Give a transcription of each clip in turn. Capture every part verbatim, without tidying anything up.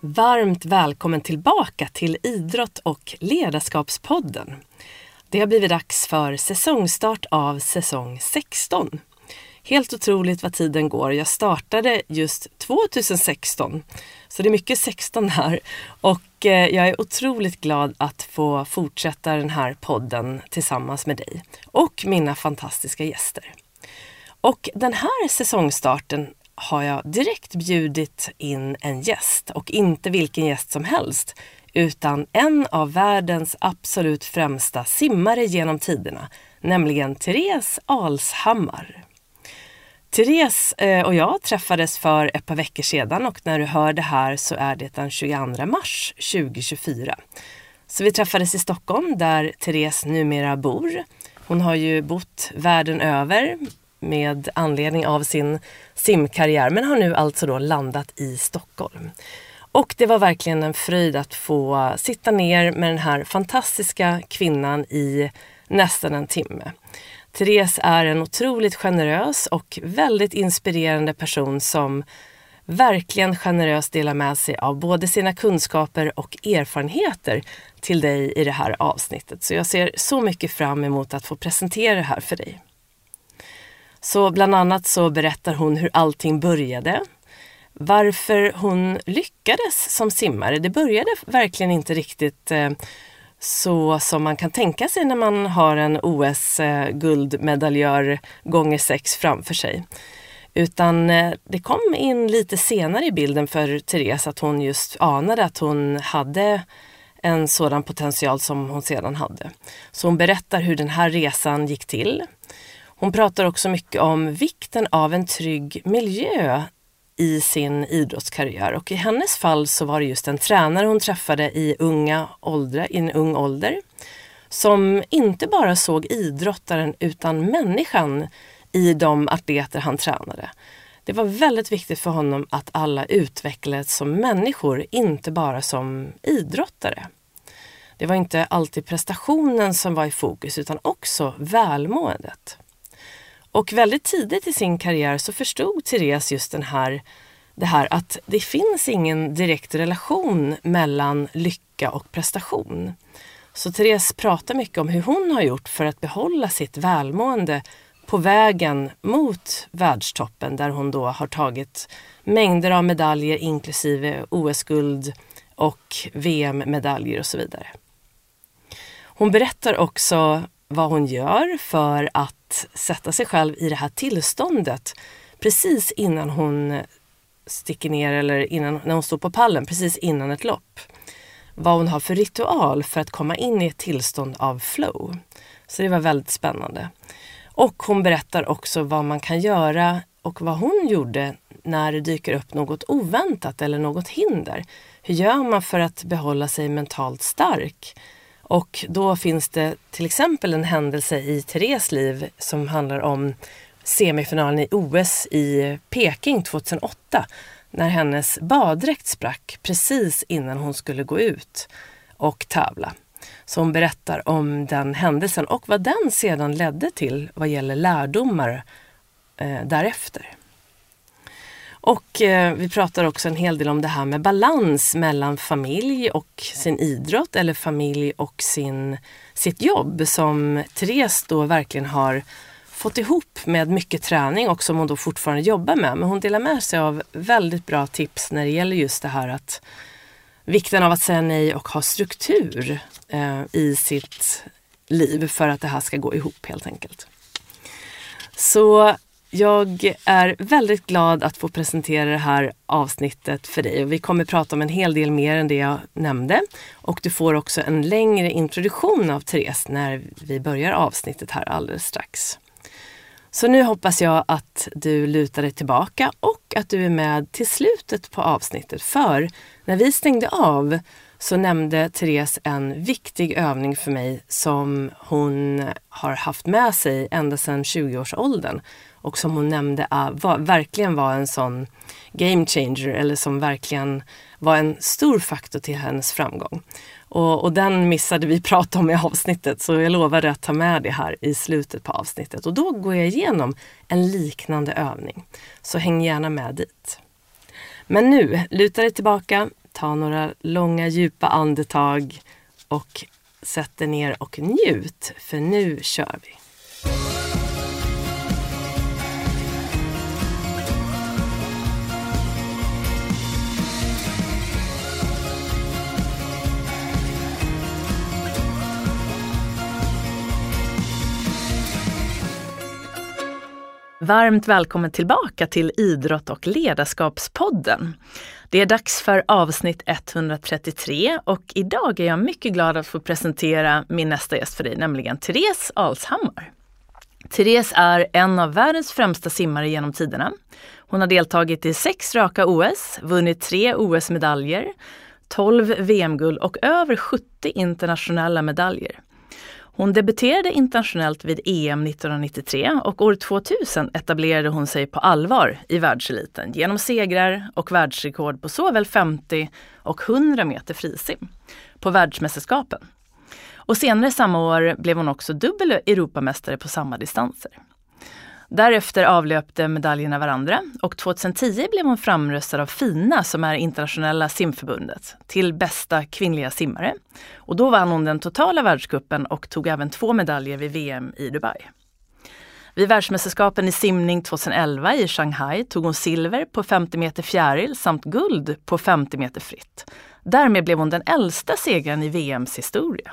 Varmt välkommen tillbaka till Idrott- och ledarskapspodden. Det har blivit dags för säsongstart av säsong sexton. Helt otroligt vad tiden går. Jag startade just tjugohundrasexton, så det är mycket sexton här. Och jag är otroligt glad att få fortsätta den här podden tillsammans med dig och mina fantastiska gäster. Och den här säsongstarten har jag direkt bjudit in en gäst, och inte vilken gäst som helst, utan en av världens absolut främsta simmare genom tiderna, nämligen Therese Alshammar. Therese och jag träffades för ett par veckor sedan, och när du hör det här så är det den tjugoandra mars tjugohundratjugofyra. Så vi träffades i Stockholm där Therese numera bor. Hon har ju bott världen över med anledning av sin simkarriär, men har nu alltså då landat i Stockholm. Och det var verkligen en fröjd att få sitta ner med den här fantastiska kvinnan i nästan en timme. Therese är en otroligt generös och väldigt inspirerande person som verkligen generöst delar med sig av både sina kunskaper och erfarenheter till dig i det här avsnittet. Så jag ser så mycket fram emot att få presentera det här för dig. Så bland annat så berättar hon hur allting började, varför hon lyckades som simmare. Det började verkligen inte riktigt eh, så som man kan tänka sig när man har en O S-guldmedaljör gånger sex framför sig. Utan eh, det kom in lite senare i bilden för Therese att hon just anade att hon hade en sådan potential som hon sedan hade. Så hon berättar hur den här resan gick till. Hon pratar också mycket om vikten av en trygg miljö i sin idrottskarriär. Och i hennes fall så var det just en tränare hon träffade i, unga åldrar, i en ung ålder. Som inte bara såg idrottaren utan människan i de atleter han tränade. Det var väldigt viktigt för honom att alla utvecklades som människor, inte bara som idrottare. Det var inte alltid prestationen som var i fokus utan också välmåendet. Och väldigt tidigt i sin karriär så förstod Therese just den här, det här att det finns ingen direkt relation mellan lycka och prestation. Så Therese pratar mycket om hur hon har gjort för att behålla sitt välmående på vägen mot världstoppen, där hon då har tagit mängder av medaljer inklusive O S-guld och V M-medaljer och så vidare. Hon berättar också vad hon gör för att sätta sig själv i det här tillståndet precis innan hon sticker ner, eller innan, när hon står på pallen, precis innan ett lopp. Vad hon har för ritual för att komma in i ett tillstånd av flow. Så det var väldigt spännande. Och hon berättar också vad man kan göra och vad hon gjorde när det dyker upp något oväntat eller något hinder. Hur gör man för att behålla sig mentalt stark? Och då finns det till exempel en händelse i Therese liv som handlar om semifinalen i O S i Peking tjugohundraåtta, när hennes baddräkt sprack precis innan hon skulle gå ut och tävla. Så hon berättar om den händelsen och vad den sedan ledde till vad gäller lärdomar eh, därefter. Och eh, vi pratar också en hel del om det här med balans mellan familj och sin idrott, eller familj och sin, sitt jobb, som Therese då verkligen har fått ihop med mycket träning och som hon då fortfarande jobbar med. Men hon delar med sig av väldigt bra tips när det gäller just det här att vikten av att säga nej och ha struktur eh, i sitt liv för att det här ska gå ihop helt enkelt. Så jag är väldigt glad att få presentera det här avsnittet för dig. Och vi kommer prata om en hel del mer än det jag nämnde. Och du får också en längre introduktion av Therese när vi börjar avsnittet här alldeles strax. Så nu hoppas jag att du lutar dig tillbaka och att du är med till slutet på avsnittet. För när vi stängde av så nämnde Therese en viktig övning för mig som hon har haft med sig ända sedan tjugoårsåldern. Och som hon nämnde var, verkligen var en sån game changer, eller som verkligen var en stor faktor till hennes framgång. Och, och den missade vi prata om i avsnittet, så jag lovade att ta med det här i slutet på avsnittet. Och då går jag igenom en liknande övning, så häng gärna med dit. Men nu, luta dig tillbaka, ta några långa djupa andetag och sätt er ner och njut, för nu kör vi. Varmt välkommen tillbaka till Idrott- och ledarskapspodden. Det är dags för avsnitt etthundratrettiotre och idag är jag mycket glad att få presentera min nästa gäst för dig, nämligen Therese Alshammar. Therese är en av världens främsta simmare genom tiderna. Hon har deltagit i sex raka O S, vunnit tre O S-medaljer, tolv V M-guld och över sjuttio internationella medaljer. Hon debuterade internationellt vid E M nittonhundranittiotre och år tvåtusen etablerade hon sig på allvar i världseliten genom segrar och världsrekord på såväl femtio och hundra meter frisim på världsmästerskapen. Och senare samma år blev hon också dubbel Europamästare på samma distanser. Därefter avlöpte medaljerna varandra och tjugohundratio blev hon framröstad av FINA, som är internationella simförbundet, till bästa kvinnliga simmare. Och då vann hon den totala världscupen och tog även två medaljer vid V M i Dubai. Vid världsmästerskapen i simning tjugoelva i Shanghai tog hon silver på femtio meter fjäril samt guld på femtio meter fritt. Därmed blev hon den äldsta segraren i V M:s historia.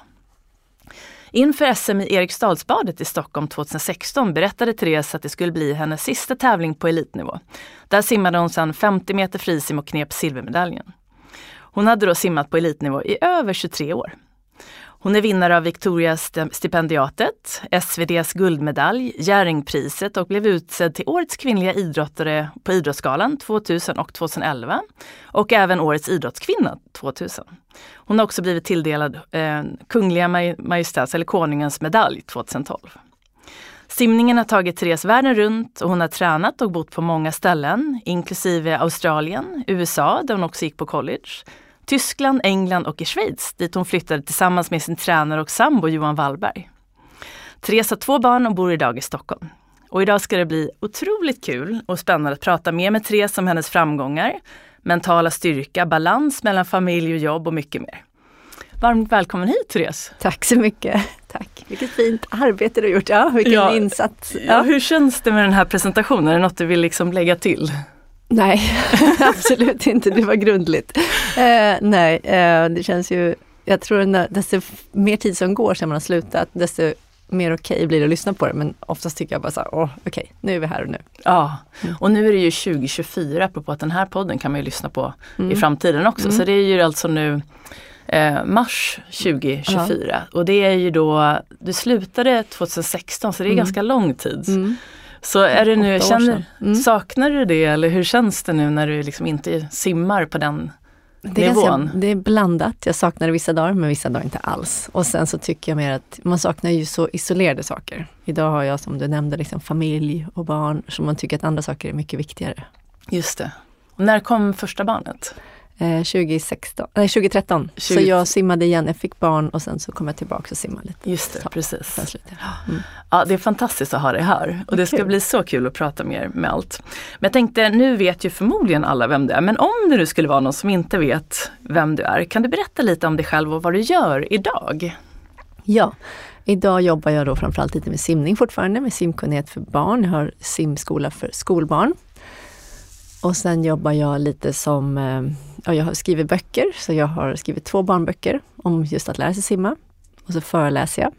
Inför S M i Eriksdalsbadet i Stockholm tjugohundrasexton berättade Therese att det skulle bli hennes sista tävling på elitnivå. Där simmade hon sedan femtio meter frisim och knep silvermedaljen. Hon hade då simmat på elitnivå i över tjugotre år. Hon är vinnare av Victoria-stipendiatet, S V D:s guldmedalj, Jerringpriset och blev utsedd till årets kvinnliga idrottare på Idrottsgalan tvåtusen och tjugoelva och även årets idrottskvinna tvåtusen. Hon har också blivit tilldelad eh, Kungliga Majestäts eller Konungens medalj tjugotolv. Simningen har tagit Therese världen runt och hon har tränat och bott på många ställen, inklusive Australien, U S A där hon också gick på college, Tyskland, England och i Schweiz dit hon flyttade tillsammans med sin tränare och sambo Johan Wallberg. Therese har två barn och bor idag i Stockholm. Och idag ska det bli otroligt kul och spännande att prata mer med Therese om hennes framgångar, mentala styrka, balans mellan familj och jobb och mycket mer. Varmt välkommen hit, Therese. Tack så mycket. Tack. Vilket fint arbete du har gjort. Ja, vilken ja, insats. Ja. Ja, hur känns det med den här presentationen? Är det något du vill liksom lägga till? Nej, absolut inte. Det var grundligt. Eh, nej, eh, det känns ju... Jag tror att desto mer tid som går sedan man har slutat, desto mer okej okay blir det att lyssna på det. Men oftast tycker jag bara så här, åh, okej, okay, nu är vi här och nu. Ja, och nu är det ju tjugo tjugofyra, apropå att den här podden kan man ju lyssna på mm. i framtiden också. Mm. Så det är ju alltså nu eh, mars tjugo tjugofyra. Ja. Och det är ju då, du slutade tjugohundrasexton, så det är mm. ganska lång tid. Mm. Så är det nu, känner, mm. saknar du det eller hur känns det nu när du liksom inte simmar på den det är nivån? Ganska, det är blandat. Jag saknar det vissa dagar men vissa dagar inte alls. Och sen så tycker jag mer att man saknar ju så isolerade saker. Idag har jag som du nämnde liksom familj och barn som man tycker att andra saker är mycket viktigare. Just det. Och när kom första barnet? Eh, tjugohundrasexton, nej, tjugohundratretton. tjugo... Så jag simmade igen, jag fick barn och sen så kom jag tillbaka och simmade lite. Just det, så, precis. Mm. Ja, det är fantastiskt att ha dig här och det ska bli så kul att prata mer med allt. Men jag tänkte, nu vet ju förmodligen alla vem du är, men om det nu skulle vara någon som inte vet vem du är, kan du berätta lite om dig själv och vad du gör idag? Ja, idag jobbar jag då framförallt lite med simning fortfarande, med simkunnighet för barn. Jag har simskola för skolbarn. Och sen jobbar jag lite som, ja, jag har skrivit böcker, så jag har skrivit två barnböcker om just att lära sig simma. Och så föreläser jag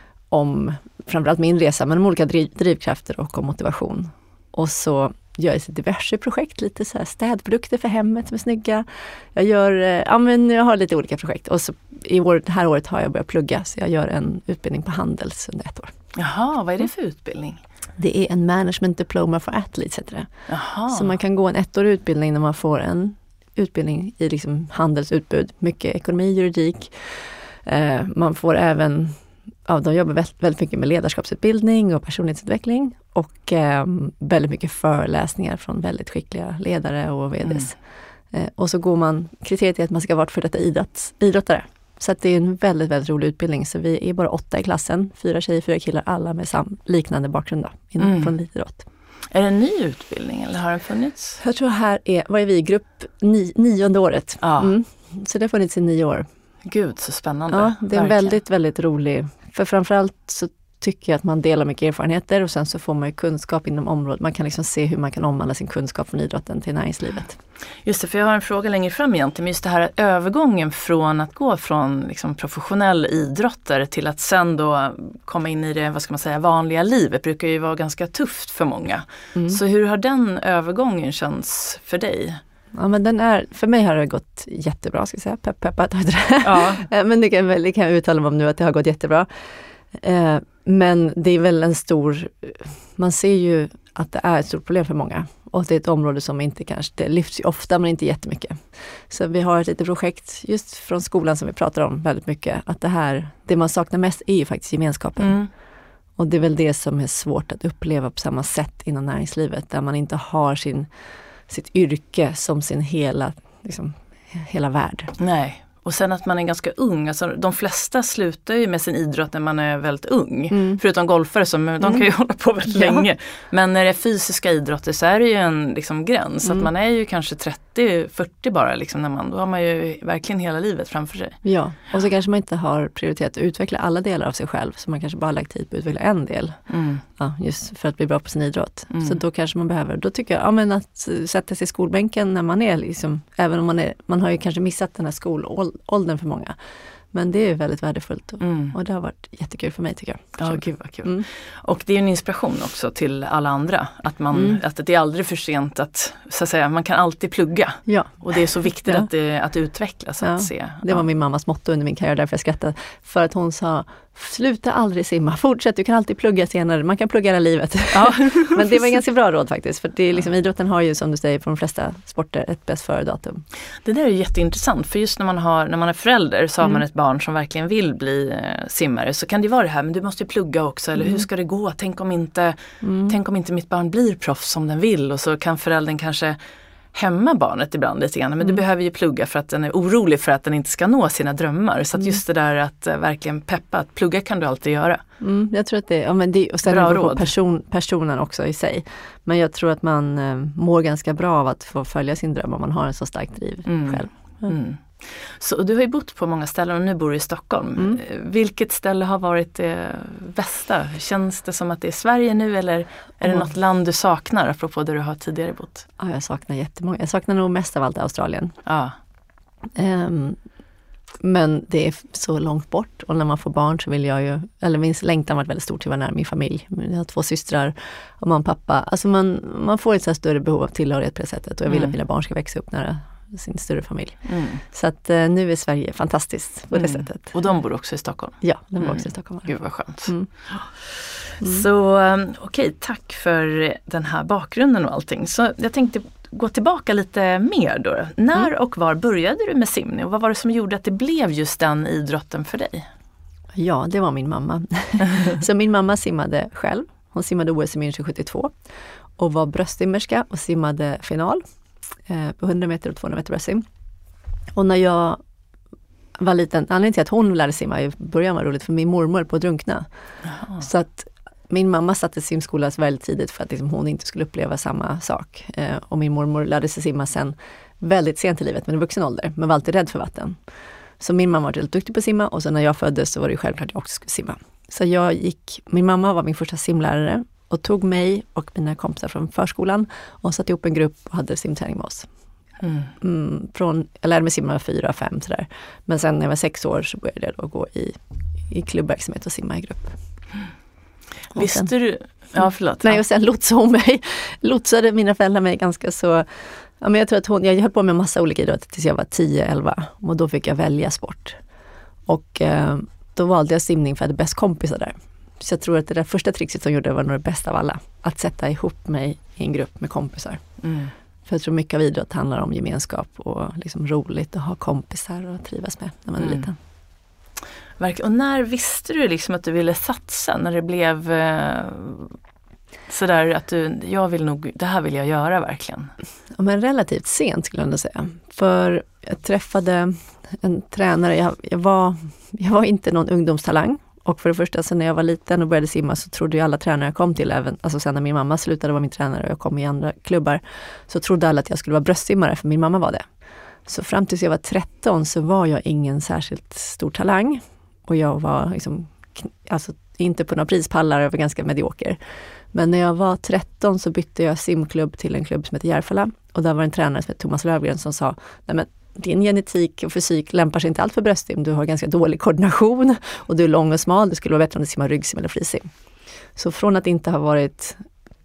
om framförallt min resa, men om olika driv, drivkrafter och om motivation. Och så gör jag diverse projekt, lite så här städprodukter för hemmet som är snygga. Jag gör, ja men jag har lite olika projekt. Och så i år, det här året har jag börjat plugga, så jag gör en utbildning på Handels under ett år. Jaha, vad är det för utbildning? Det är en management diploma for athletes heter det. Jaha. Så man kan gå en ettårig utbildning när man får en utbildning i liksom handelsutbud. Mycket ekonomi, juridik. Eh, man får även, ja, de jobbar väldigt, väldigt mycket med ledarskapsutbildning och personlighetsutveckling. Och eh, väldigt mycket föreläsningar från väldigt skickliga ledare och vds. Mm. Eh, och så går man, kriteriet är att man ska vara för detta idrotts, idrottare. Så att det är en väldigt, väldigt rolig utbildning. Så vi är bara åtta i klassen. Fyra tjejer, fyra killar, alla med sam liknande bakgrund då, inom, mm. från elitidrott. Är det en ny utbildning eller har den funnits? Jag tror här är, vad är vi, grupp ni, nionde året. Ja. Mm. Så det har funnits i nio år. Gud, så spännande. Ja, det är en verkligen. väldigt, väldigt rolig. För framförallt så tycker jag att man delar mycket erfarenheter och sen så får man ju kunskap inom området. Man kan liksom se hur man kan omvandla sin kunskap från idrotten till näringslivet. Just det, för jag har en fråga längre fram egentligen. Just det här övergången från att gå från liksom professionell idrottare till att sen då komma in i det, vad ska man säga, vanliga livet brukar ju vara ganska tufft för många. Mm. Så hur har den övergången känts för dig? Ja, men den är, för mig har det gått jättebra, ska jag säga. Pepp, pepp, att det. Ja. Men det kan, det kan jag uttala mig om nu att det har gått jättebra. Eh, men det är väl en stor, man ser ju att det är ett stort problem för många. Och det är ett område som inte kanske, det lyfts ju ofta men inte jättemycket. Så vi har ett litet projekt just från skolan som vi pratar om väldigt mycket. Att det här, det man saknar mest är ju faktiskt gemenskapen. Mm. Och det är väl det som är svårt att uppleva på samma sätt inom näringslivet. Där man inte har sin, sitt yrke som sin hela, liksom, hela värld. Nej. Och sen att man är ganska ung. Alltså, de flesta slutar ju med sin idrott när man är väldigt ung. Mm. Förutom golfare som de kan ju mm. hålla på väldigt ja. länge. Men när det är fysiska idrotter så är det ju en liksom, gräns. Mm. Att man är ju kanske trettio fyrtio bara. Liksom, när man, då har man ju verkligen hela livet framför sig. Ja, och så kanske man inte har prioritet att utveckla alla delar av sig själv. Så man kanske bara har lagt tid på att utveckla en del. Mm. Ja, just för att bli bra på sin idrott. Mm. Så då kanske man behöver, då tycker jag ja, men att sätta sig i skolbänken när man är liksom, även om man är, man har ju kanske missat den här skolåldern för många. Men det är väldigt värdefullt och, mm. och det har varit jättekul för mig tycker jag. Ja, gud vad kul. Mm. Och det är en inspiration också till alla andra. Att, man, mm. att det är aldrig för sent att, så att säga, man kan alltid plugga. Ja. Och det är så viktigt ja. att, det, att utvecklas. Ja. Att se. Det var ja. min mammas motto under min karriär, därför jag skrattade. För att hon sa, sluta aldrig simma, fortsätt, du kan alltid plugga senare. Man kan plugga hela livet. Ja. Men det var en ganska bra råd faktiskt. För det är liksom, idrotten har ju som du säger på de flesta sporter ett bäst före datum. Det där är jätteintressant. För just när man, har, när man är förälder så har mm. man ett barn som verkligen vill bli eh, simmare. Så kan det vara det här, men du måste plugga också. Eller mm. hur ska det gå? Tänk om, inte, mm. tänk om inte mitt barn blir proffs som den vill. Och så kan föräldern kanske hämma barnet ibland lite grann. Men mm. du behöver ju plugga för att den är orolig för att den inte ska nå sina drömmar. Så att just det där att uh, verkligen peppa, att plugga kan du alltid göra. Mm, jag tror att det, ja, men det och sen bra råd. På person, personen också i sig. Men jag tror att man uh, mår ganska bra av att få följa sin dröm om man har en så stark driv mm. själv. Mm. Mm. Så du har ju bott på många ställen och nu bor du i Stockholm. Mm. Vilket ställe har varit det bästa? Känns det som att det är Sverige nu eller är det oh. något land du saknar apropå där du har tidigare bott? Ja, jag saknar jättemånga. Jag saknar nog mest av allt Australien. Ja. Um, men det är så långt bort och när man får barn så vill jag ju, eller min längtan har varit väldigt stor till att vara nära min familj. Jag har två systrar och mamma och pappa. Alltså man, man får ett så här större behov av tillhörighet på det sättet och jag vill mm. att mina barn ska växa upp nära sin större familj. Mm. Så att uh, nu är Sverige fantastiskt på det mm. sättet. Och de bor också i Stockholm? Ja, de bor mm. också i Stockholm. Gud vad skönt. Mm. Mm. Så um, okej, okay, tack för den här bakgrunden och allting. Så jag tänkte gå tillbaka lite mer då. När mm. och var började du med simning och vad var det som gjorde att det blev just den idrotten för dig? Ja, det var min mamma. Så min mamma simmade själv. Hon simmade O S i München sjuttiotvå och var bröstsimmerska och simmade final på hundra meter och tvåhundra meter bröstsim. Och när jag var liten, anledningen till att hon lärde simma i början var roligt för min mormor på att drunkna. Jaha. Så att min mamma satte simskola väldigt tidigt för att liksom hon inte skulle uppleva samma sak. Eh, och min mormor lärde sig simma sen väldigt sent i livet, men i vuxen ålder, men var alltid rädd för vatten. Så min mamma var väldigt duktig på att simma och så när jag föddes så var det självklart att jag också skulle simma. Så jag gick, min mamma var min första simlärare och tog mig och mina kompisar från förskolan och satte ihop en grupp och hade simträning med oss. Mm. Mm, från, jag lärde mig simma när fyra, fem sådär. Men sen när jag var sex år så började jag då gå i, i klubbverksamhet och simma i grupp. Och visste sen, du? Ja, förlåt. Nej, och sen lotsade hon mig. Lotsade mina föräldrar mig ganska så... Ja, men jag tror att hon... Jag höll på med massa olika idrotter tills jag var tio elva. Och då fick jag välja sport. Och eh, då valde jag simning för att jag hade bäst kompisar där. Så jag tror att det där första trixet som gjorde var nog det bästa av alla. Att sätta ihop mig i en grupp med kompisar. Mm. För jag tror mycket av idrott handlar om gemenskap och liksom roligt att ha kompisar och trivas med när man är mm. liten. Och när visste du liksom att du ville satsa? När det blev eh, sådär att du, jag vill nog, det här vill jag göra verkligen. Ja, men relativt sent skulle jag ändå säga. För jag träffade en tränare, jag, jag, var, jag var inte någon ungdomstalang. Och för det första, så när jag var liten och började simma så trodde ju alla tränare jag kom till, även, alltså sen när min mamma slutade vara min tränare och jag kom i andra klubbar, så trodde alla att jag skulle vara bröstsimmare, för min mamma var det. Så fram tills jag var tretton så var jag ingen särskilt stor talang. Och jag var liksom, alltså inte på några prispallar, jag var ganska medioker. Men när jag var tretton så bytte jag simklubb till en klubb som heter Järfälla. Och där var en tränare som heter Thomas Lövgren som sa, nej men din genetik och fysik lämpar sig inte allt för bröstsim. Du har ganska dålig koordination och du är lång och smal. Det skulle vara bättre om du simmar ryggsim eller frisim. Så från att inte ha varit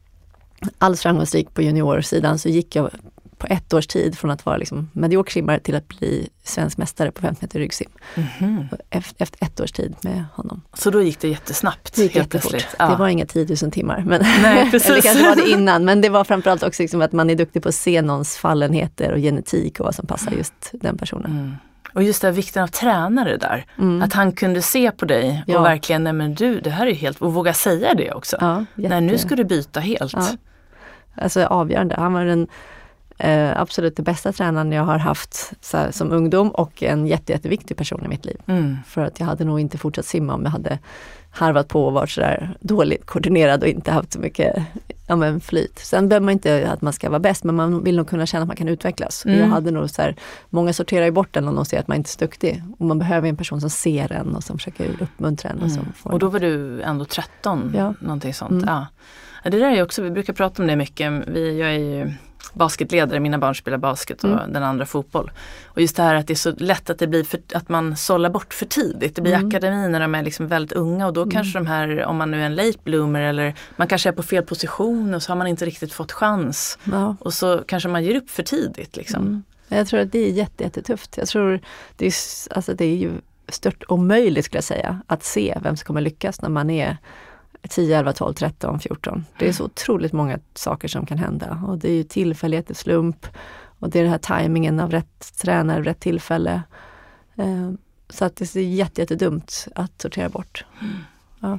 alls framgångsrik på juniorsidan så gick jag på ett års tid från att vara liksom medioker simmare till att bli svensk mästare på femtio meter ryggsim. Mm-hmm. Efter, efter ett års tid med honom. Så då gick det jättesnabbt? Det gick jättefort. Ja. Det var inga tio tusen timmar. Men Nej, precis. Eller kanske var det innan. Men det var framförallt också liksom att man är duktig på att se någons fallenheter och genetik och vad som passar just den personen. Mm. Och just det här vikten av tränare där. Mm. Att han kunde se på dig och ja. verkligen, nej men du, det här är helt, och våga säga det också. Ja, nej, nu ska du byta helt. Ja. Alltså avgörande. Han var den Eh, absolut det bästa tränaren jag har haft så här, som ungdom, och en jätte, jätteviktig person i mitt liv. Mm. För att jag hade nog inte fortsatt simma om jag hade harvat på och varit så där dåligt koordinerad och inte haft så mycket ja, men flyt. Sen behöver man inte att man ska vara bäst, men man vill nog kunna känna att man kan utvecklas. Mm. Jag hade nog så här, många sorterar ju bort en om de ser att man inte är så duktig. Och man behöver en person som ser en och som försöker uppmuntra en. Mm. Och, som får och då var du ändå tretton, ja. någonting sånt. Mm. Ja. Det där är ju också, vi brukar prata om det mycket. Vi, jag är ju basketledare, mina barn spelar basket och mm. den andra fotboll. Och just det här att det är så lätt att det blir för, att man sållar bort för tidigt. Det blir mm. akademi när de är liksom väldigt unga, och då mm. kanske de här, om man nu är en late bloomer eller man kanske är på fel position och så har man inte riktigt fått chans. Ja. Och så kanske man ger upp för tidigt liksom. Mm. Jag tror att det är jätte, jättetufft. Jag tror det är, alltså det är ju stört omöjligt skulle jag säga att se vem som kommer lyckas när man är tio, elva, tolv, tretton, fjorton. Det är så otroligt många saker som kan hända. Och det är ju tillfällighet, slump. Och det är den här tajmingen av rätt tränare, rätt tillfälle. Eh, så att det är jätte, jättedumt att sortera bort. Ja.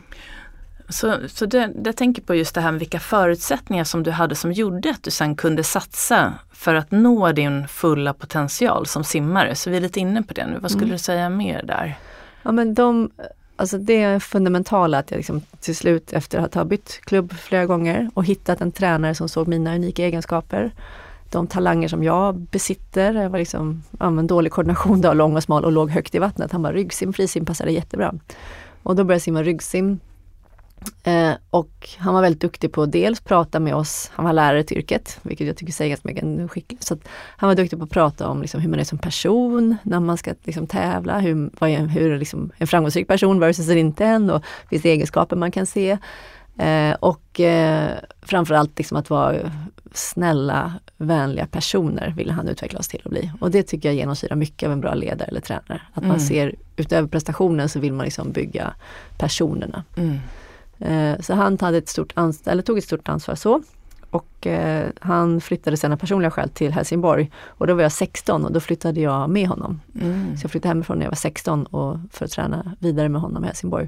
Så, så det, det tänker på just det här med vilka förutsättningar som du hade som gjorde att du sen kunde satsa för att nå din fulla potential som simmare. Så vi är lite inne på det nu. Vad skulle mm. du säga mer där? Ja, men de... Alltså det är fundamentala att jag liksom till slut efter att ha bytt klubb flera gånger och hittat en tränare som såg mina unika egenskaper. De talanger som jag besitter. Jag var liksom, ja, men dålig koordination, då, lång och smal och låg högt i vattnet. Han bara ryggsim, frisim passade jättebra. Och då började jag simma ryggsim. Eh, och han var väldigt duktig på att dels prata med oss. Han var lärare till yrket, vilket jag tycker säger ganska mycket skickligt. Så att han var duktig på att prata om liksom hur man är som person när man ska liksom tävla. Hur, vad är, hur liksom en framgångsrik person versus en inte en, och finns det egenskaper man kan se. Eh, och eh, framförallt liksom att vara snälla, vänliga personer ville han utveckla oss till att bli. Och det tycker jag genomsyrar mycket av en bra ledare eller tränare. Att mm. man ser utöver prestationen så vill man liksom bygga personerna. Mm. Så han hade ett stort ansvar, eller tog ett stort ansvar så. Och eh, han flyttade sina personliga skäl till Helsingborg. Och då var jag sexton och då flyttade jag med honom. Mm. Så jag flyttade hemifrån när jag var sexton och för att träna vidare med honom i Helsingborg.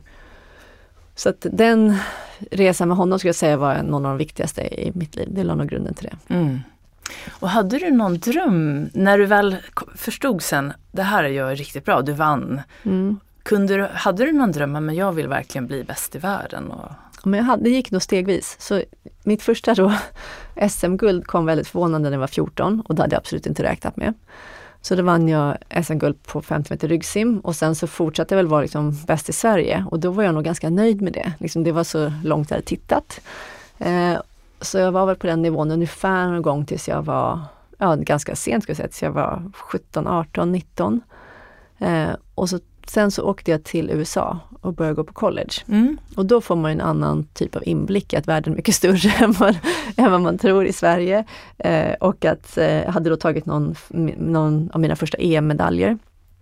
Så att den resan med honom skulle jag säga var någon av de viktigaste i mitt liv. Det la nog grunden till det. Mm. Och hade du någon dröm när du väl förstod sen, det här är jag riktigt bra, du vann. Mm. Kunde du, hade du någon dröm, men jag vill verkligen bli bäst i världen? Och... Men jag hade, det gick nog stegvis. Så mitt första då, S M-guld kom väldigt förvånande när jag var fjorton, och det hade jag absolut inte räknat med. Så då vann jag S M-guld på femtio meter ryggsim, och sen så fortsatte jag väl vara liksom bäst i Sverige, och då var jag nog ganska nöjd med det. Liksom det var så långt jag hade tittat. Eh, så jag var väl på den nivån ungefär någon gång tills jag var, ja ganska sent skulle jag säga, tills jag var sjutton, arton, nitton. Eh, och så sen så åkte jag till U S A och började gå på college. Mm. Och då får man en annan typ av inblick, att världen är mycket större än vad, än vad man tror i Sverige. Eh, och att eh, jag hade då tagit någon, någon av mina första E M-medaljer.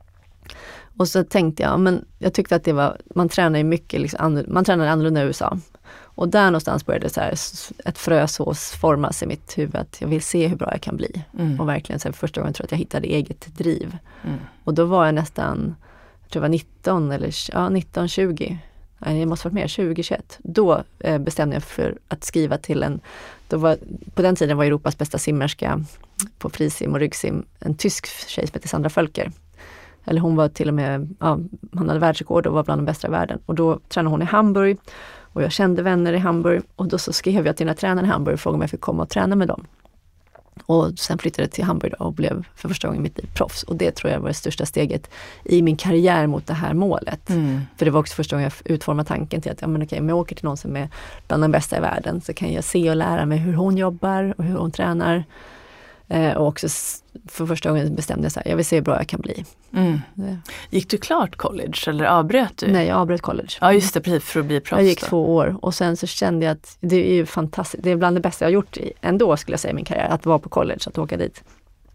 Och så tänkte jag, men jag tyckte att det var, man tränar ju mycket, liksom, man tränar annorlunda i U S A. Och där någonstans började så här, ett frösås formas i mitt huvud, att jag vill se hur bra jag kan bli. Mm. Och verkligen så här, första gången tror jag att jag hittade eget driv. Mm. Och då var jag nästan, jag tror jag var nitton eller ja, nitton, tjugo. Nej, det måste varit mer, tjugo, tjugoett. Då eh, bestämde jag för att skriva till en, då var, på den tiden var Europas bästa simmerska på frisim och ryggsim en tysk tjej som heter Sandra Völker. Eller hon var till och med, ja, han hade världsrekord och var bland de bästa i världen. Och då tränade hon i Hamburg och jag kände vänner i Hamburg. Och då så skrev jag till den här tränaren i Hamburg och frågade om jag fick komma och träna med dem. Och sen flyttade jag till Hamburg och blev för första gången i mitt liv proffs. Och det tror jag var det största steget i min karriär mot det här målet. Mm. För det var också första gången jag utformade tanken till att ja, men okej, om jag åker till någon som är bland de bästa i världen så kan jag se och lära mig hur hon jobbar och hur hon tränar. Eh, och också för första gången bestämde jag så här, jag vill se hur bra jag kan bli. Mm. Gick du klart college eller avbröt du? Nej, jag avbröt college. Ja, just det, precis, för att bli proffs. Jag gick då. två år och sen så kände jag att det är ju fantastiskt. Det är bland det bästa jag har gjort i, ändå skulle jag säga i min karriär, att vara på college, att åka dit.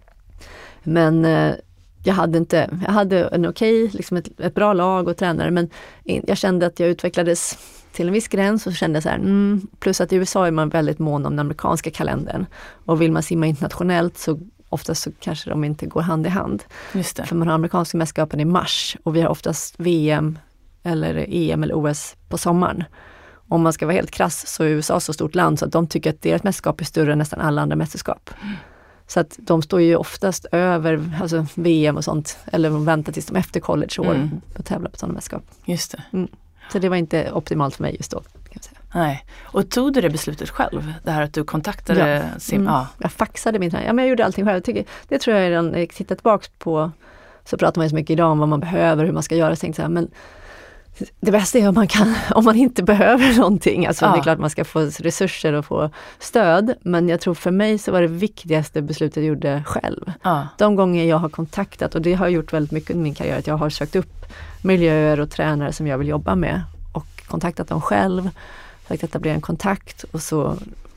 Men eh, jag hade inte, jag hade en okej, liksom ett, ett bra lag och tränare, men in, jag kände att jag utvecklades till en viss gräns och så kände jag så här, mm, plus att i U S A är man väldigt mån om den amerikanska kalendern. Och vill man simma internationellt så oftast så kanske de inte går hand i hand. Just det. För man har amerikanska mästerskapen i mars och vi har oftast V M eller E M eller O S på sommaren. Om man ska vara helt krass så är U S A så stort land så att de tycker att deras mästerskap är större än nästan alla andra mästerskap. Mm. Så att de står ju oftast över alltså V M och sånt, eller de väntar tills de efter collegeår mm. och tävlar på sådana mästerskap. Just det. Mm. Så det var inte optimalt för mig just då, kan jag säga. Nej. Och tog du det beslutet själv? Det här att du kontaktade ja. sim... Mm. Ja. Jag faxade min träning. Ja, men jag gjorde allting själv. Jag tycker, det tror jag redan, när jag tittar tillbaka på, så pratar man ju så mycket idag om vad man behöver, hur man ska göra. Så tänkte jag, men det bästa är om man kan, om man inte behöver någonting. Alltså ja. Det är klart man ska få resurser och få stöd. Men jag tror för mig så var det viktigaste beslutet jag gjorde själv. Ja. De gånger jag har kontaktat, och det har jag gjort väldigt mycket i min karriär, att jag har sökt upp miljöer och tränare som jag vill jobba med och kontaktat dem själv. Sagt att det blir en kontakt och så,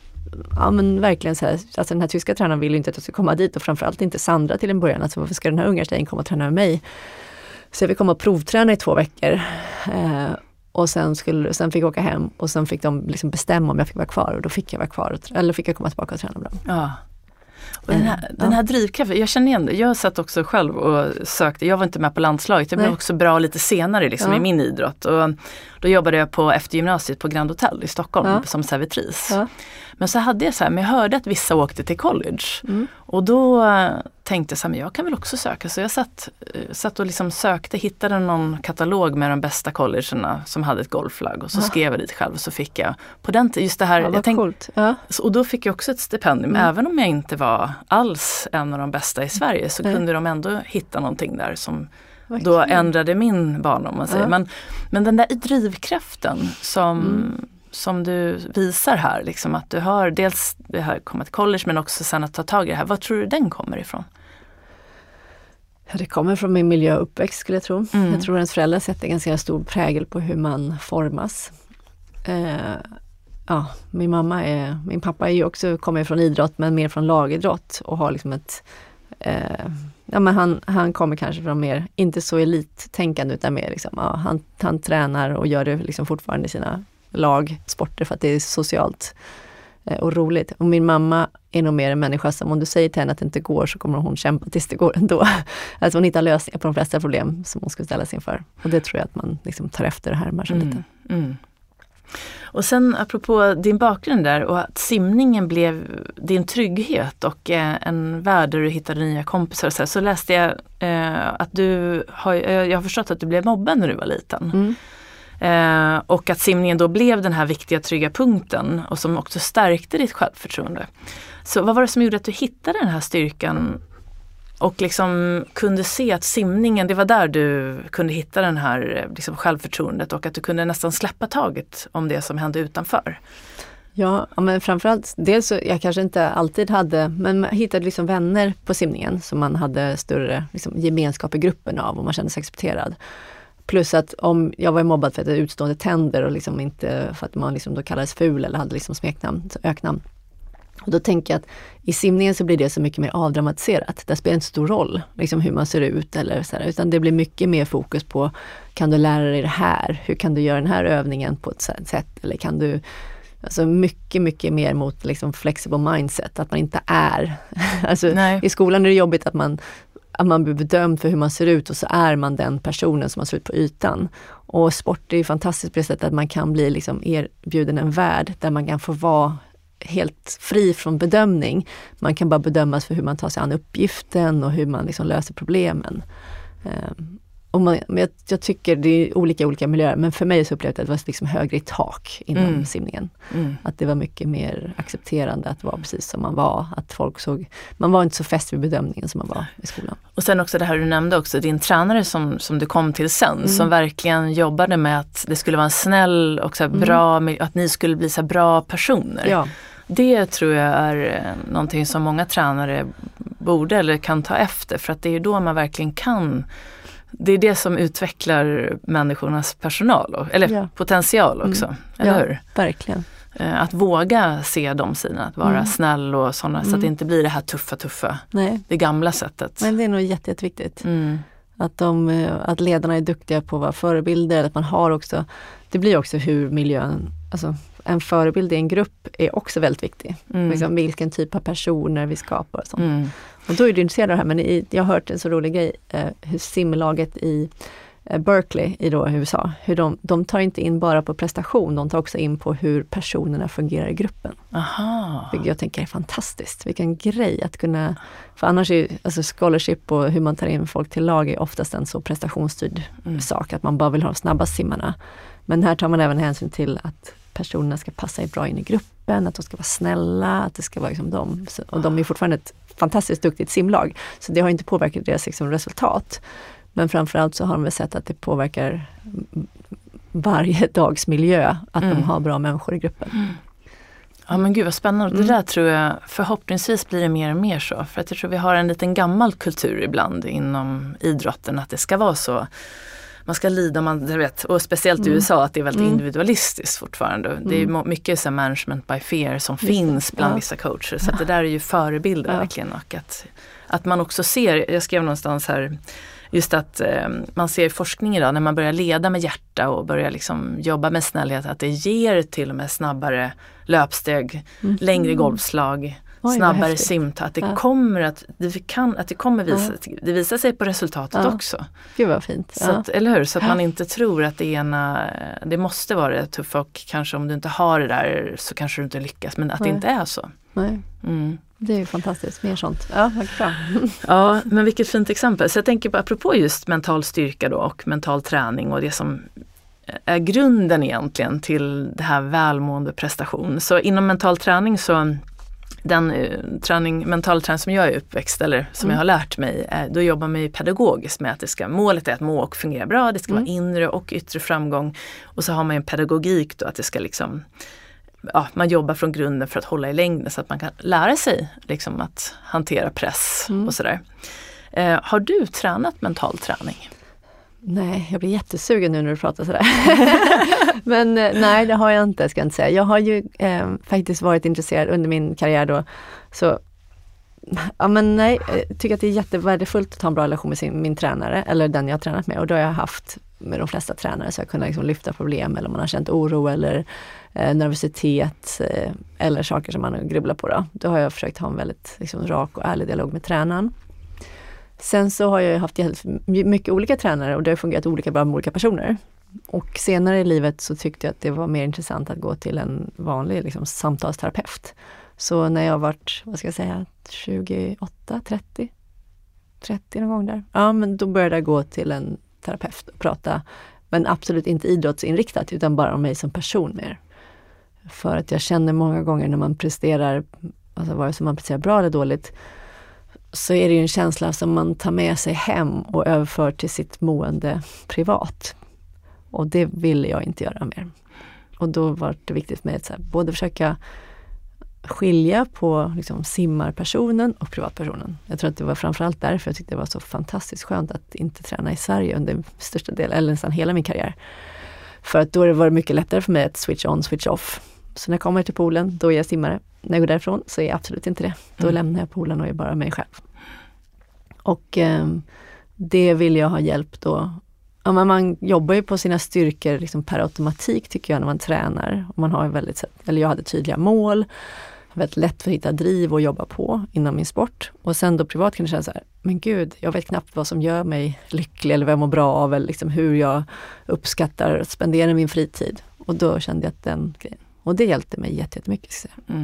ja men verkligen så här, alltså den här tyska tränaren vill inte att jag ska komma dit och framförallt inte Sandra till en början. Alltså varför ska den här unga tjejen komma och träna med mig? Så jag fick komma och provträna i två veckor eh, och sen, skulle, sen fick jag åka hem och sen fick de liksom bestämma om jag fick vara kvar och då fick jag vara kvar, och, eller fick jag komma tillbaka och träna med dem. Ja. Och den här, mm, den här ja. drivkraften, jag känner igen det. Jag satt också själv och sökte, jag var inte med på landslaget, jag blev Nej. också bra lite senare liksom, ja. i min idrott. Och då jobbade jag på eftergymnasiet på Grand Hotel i Stockholm ja. som servitris. Ja. Men så hade jag så här, men jag hörde att vissa åkte till college. Mm. Och då tänkte jag så här, men jag kan väl också söka. Så jag satt, satt och liksom sökte, hittade någon katalog med de bästa collegerna som hade ett golflag. Och så ja. skrev jag dit själv och så fick jag på den just det här. Ja, jag tänkte, coolt. Ja. Och då fick jag också ett stipendium. Mm. Även om jag inte var alls en av de bästa i Sverige så mm. kunde de ändå hitta någonting där som Vad då kul. ändrade min barn, om man säger. Ja. Men, men den där drivkraften som... Mm. som du visar här, liksom, att du har dels det här kommit till college men också sen att ta tag i det här. Vad tror du den kommer ifrån? Ja, det kommer från min miljö och uppväxt skulle jag tro. Mm. Jag tror att ens föräldrar sätter ganska stor prägel på hur man formas. Eh, ja, min mamma är, min pappa är ju också, kommer från idrott men mer från lagidrott och har liksom ett eh, ja, men han, han kommer kanske från mer, inte så elittänkande utan mer liksom, ja, han, han tränar och gör det liksom fortfarande i sina lagsporter för att det är socialt eh, och roligt. Och min mamma är nog mer en människa som om du säger till henne att det inte går så kommer hon kämpa tills det går ändå. Alltså hon hittar lösningar på de flesta problem som hon ska ställa sig inför. Och det tror jag att man liksom tar efter det här med mm, lite. Mm. Och sen apropå din bakgrund där och att simningen blev din trygghet och eh, en värld där du hittade nya kompisar så, här, så läste jag eh, att du har, jag har förstått att du blev mobbad när du var liten. Mm. Eh, och att simningen då blev den här viktiga trygga punkten och som också stärkte ditt självförtroende. Så vad var det som gjorde att du hittade den här styrkan och liksom kunde se att simningen, det var där du kunde hitta den här liksom självförtroendet och att du kunde nästan släppa taget om det som hände utanför? Ja, men framförallt, dels så jag kanske inte alltid hade, men jag hittade liksom vänner på simningen som man hade större liksom, gemenskap i gruppen av och man kände sig accepterad. Plus att om jag var mobbad för att jag hade utstående tänder och liksom inte för att man liksom då kallades ful eller hade liksom smeknamn, öknamn. Och då tänker jag att i simningen så blir det så mycket mer avdramatiserat. Det spelar inte stor roll liksom hur man ser ut eller så här, utan det blir mycket mer fokus på kan du lära dig det här? Hur kan du göra den här övningen på ett sätt? Eller kan du, alltså mycket, mycket mer mot liksom flexible mindset, att man inte är. Alltså i skolan är det jobbigt att man att man blir bedömd för hur man ser ut och så är man den personen som man ser ut på ytan. Och sport är ju fantastiskt på det sättet att man kan bli liksom erbjuden en värld där man kan få vara helt fri från bedömning. Man kan bara bedömas för hur man tar sig an uppgiften och hur man liksom löser problemen. Um, och man, men jag, jag tycker det är olika olika miljöer, men för mig så upplevde jag att det var liksom högre i tak inom mm. simningen. Mm. Att det var mycket mer accepterande att vara precis som man var. Att folk såg, man var inte så fäst vid bedömningen som man var i skolan. Och sen också det här du nämnde också, din tränare som, som du kom till sen, mm. som verkligen jobbade med att det skulle vara en snäll och så här bra, mm. att ni skulle bli så här bra personer. Ja. Det tror jag är någonting som många tränare borde eller kan ta efter, för att det är då man verkligen kan. Det är det som utvecklar människornas personal, eller ja. potential också, mm. eller ja, hur? Verkligen. Att våga se de sidorna, att vara mm. snäll och sådana, mm. så att det inte blir det här tuffa, tuffa, Nej. det gamla sättet. Men det är nog jätte, jätteviktigt. Mm. Att, de, att ledarna är duktiga på att vara förebilder, att man har också, det blir också hur miljön, alltså en förebild i en grupp är också väldigt viktig. Mm. Liksom, vilken typ av personer vi skapar och sånt. Mm. Och då är du intresserad av det här, men i, jag har hört en så rolig grej, eh, hur simlaget i eh, Berkeley i då, U S A, hur de, de tar inte in bara på prestation, de tar också in på hur personerna fungerar i gruppen. Aha. Vilket jag tänker är fantastiskt. Vilken grej att kunna, för annars är ju, alltså scholarship och hur man tar in folk till lag är oftast en så prestationsstyrd mm. sak, att man bara vill ha de snabba simmarna. Men här tar man även hänsyn till att personerna ska passa bra in i gruppen, att de ska vara snälla, att det ska vara liksom dem. Och de är fortfarande ett fantastiskt duktigt simlag. Så det har inte påverkat deras liksom resultat. Men framförallt så har de väl sett att det påverkar varje dags miljö, att mm. de har bra människor i gruppen. Mm. Ja men gud vad spännande. Mm. Det där tror jag förhoppningsvis blir det mer och mer så. För att jag tror vi har en liten gammal kultur ibland inom idrotten, att det ska vara så. Man ska lida, man du vet, och speciellt i mm. U S A att det är väldigt mm. individualistiskt fortfarande. Mm. Det är mycket så management by fear som Just finns det. bland ja. vissa coacher. Så att det där är ju förebilder ja. verkligen. Och att, att man också ser, jag skrev någonstans här, just att eh, man ser forskning idag när man börjar leda med hjärta och börjar liksom jobba med snällhet, att det ger till och med snabbare löpsteg, mm. längre golvslag, Oj, snabbare simta, att det ja. kommer att det kan att det kommer visa ja. det visar sig på resultatet ja. också. Gud vad fint. Så ja. att, eller hur, så att man inte tror att det ena det måste vara det tuffa, och kanske om du inte har det där så kanske du inte lyckas, men att Nej. det inte är så. Nej. Mm. Det är ju fantastiskt, mer sånt. Ja, bra. Ja, men vilket fint exempel. Så jag tänker på apropå just mental styrka då och mental träning och det som är grunden egentligen till det här välmående prestation. Så inom mental träning så den uh, träning, mental träning som jag är uppväxt eller som mm. jag har lärt mig, eh, då jobbar man ju pedagogiskt med att det ska, målet är att må och fungera bra, det ska mm. vara inre och yttre framgång, och så har man en pedagogik då att det ska liksom, ja, man jobbar från grunden för att hålla i längden så att man kan lära sig liksom att hantera press mm. och sådär. Eh, har du tränat mental träning? Nej, jag blir jättesugen nu när du pratar sådär. Men nej, det har jag inte, ska jag inte säga. Jag har ju eh, faktiskt varit intresserad under min karriär då. Så, ja men nej, jag tycker att det är jättevärdefullt att ha en bra relation med sin, min tränare, eller den jag har tränat med. Och då har jag haft med de flesta tränare, så jag kunde liksom lyfta problem, eller om man har känt oro eller eh, nervositet eh, eller saker som man grubblar på då. Då har jag försökt ha en väldigt liksom, rak och ärlig dialog med tränaren. Sen så har jag haft mycket olika tränare och det har fungerat olika bra med olika personer. Och senare i livet så tyckte jag att det var mer intressant att gå till en vanlig liksom, samtalsterapeut. Så när jag varit, vad ska jag säga, tjugoåtta, trettio, trettio någon gång där. Ja, men då började jag gå till en terapeut och prata, men absolut inte idrottsinriktat utan bara om mig som person mer. För att jag känner många gånger när man presterar, alltså vare sig man presterar bra eller dåligt, så är det ju en känsla som man tar med sig hem och överför till sitt mående privat. Och det ville jag inte göra mer. Och då var det viktigt för mig att så här, både försöka skilja på liksom, simmarpersonen och privatpersonen. Jag tror att det var framförallt därför jag tyckte det var så fantastiskt skönt att inte träna i Sverige under största del, eller nästan hela min karriär. För att då var det mycket lättare för mig att switch on, switch off. Så när jag kommer till poolen, då är jag simmare. När jag går därifrån så är jag absolut inte det. Då mm. lämnar jag poolen och är bara mig själv. Och eh, det vill jag ha hjälp då. Ja, men man jobbar ju på sina styrkor liksom per automatik tycker jag när man tränar. Och man har väldigt, eller jag hade tydliga mål. Väldigt lätt för att hitta driv och jobba på inom min sport. Och sen då privat kan det kännas så här, men gud, jag vet knappt vad som gör mig lycklig eller vad jag mår bra av. Eller liksom hur jag uppskattar att spendera min fritid. Och då kände jag att den grejen. Och det hjälpte mig jättemycket. Mm.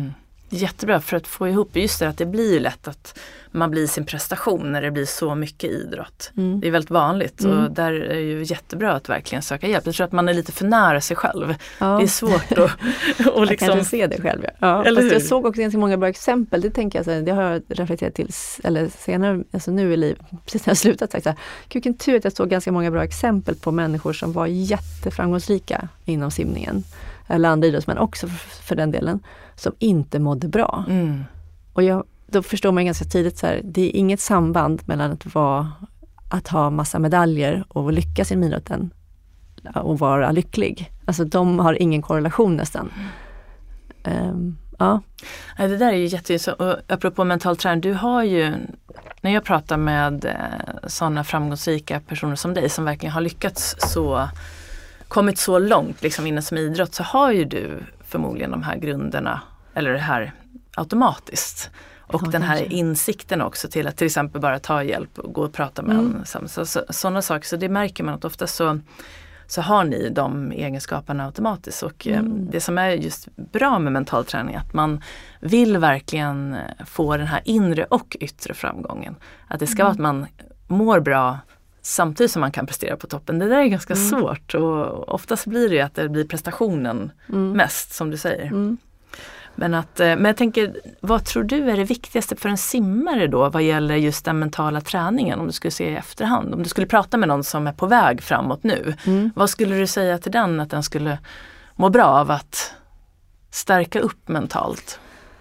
Jättebra för att få ihop just det att det blir ju lätt att man blir sin prestation när det blir så mycket idrott. Mm. Det är väldigt vanligt mm. och där är det ju jättebra att verkligen söka hjälp. Jag tror att man är lite för nära sig själv. Ja. Det är svårt att och liksom... Jag kanske se det själv. Ja. Ja, eller fast jag såg också ganska många bra exempel. Det tänker jag, så här, det har jag reflekterat till eller senare, alltså nu i livet, precis när jag slutat sagt så här, vilken tur att jag såg ganska många bra exempel på människor som var jätteframgångsrika inom simningen. Eller andra idrottsmän också för, för den delen, som inte mådde bra. Mm. Och jag, då förstår man ganska tidigt så här, det är inget samband mellan att vara, att ha massa medaljer och lyckas i idrotten och vara lycklig. Alltså de har ingen korrelation nästan. Mm. Um, ja. ja. Det där är ju jätteintressant. Och apropå mental träning, du har ju, när jag pratar med eh, sådana framgångsrika personer som dig som verkligen har lyckats så, kommit så långt liksom innan som idrott, så har ju du förmodligen de här grunderna, eller det här automatiskt. Och ja, den här kanske. Insikten också till att till exempel bara ta hjälp och gå och prata med mm. en. Så, så, sådana saker, så det märker man att ofta så, så har ni de egenskaperna automatiskt. Och mm. eh, det som är just bra med mental träning är att man vill verkligen få den här inre och yttre framgången. Att det ska mm. vara att man mår bra samtidigt som man kan prestera på toppen. Det där är ganska mm. svårt och oftast blir det att det blir prestationen mm. mest, som du säger. Mm. Men, att, men jag tänker, vad tror du är det viktigaste för en simmare då vad gäller just den mentala träningen, om du skulle se i efterhand? Om du skulle prata med någon som är på väg framåt nu, mm. vad skulle du säga till den att den skulle må bra av att stärka upp mentalt?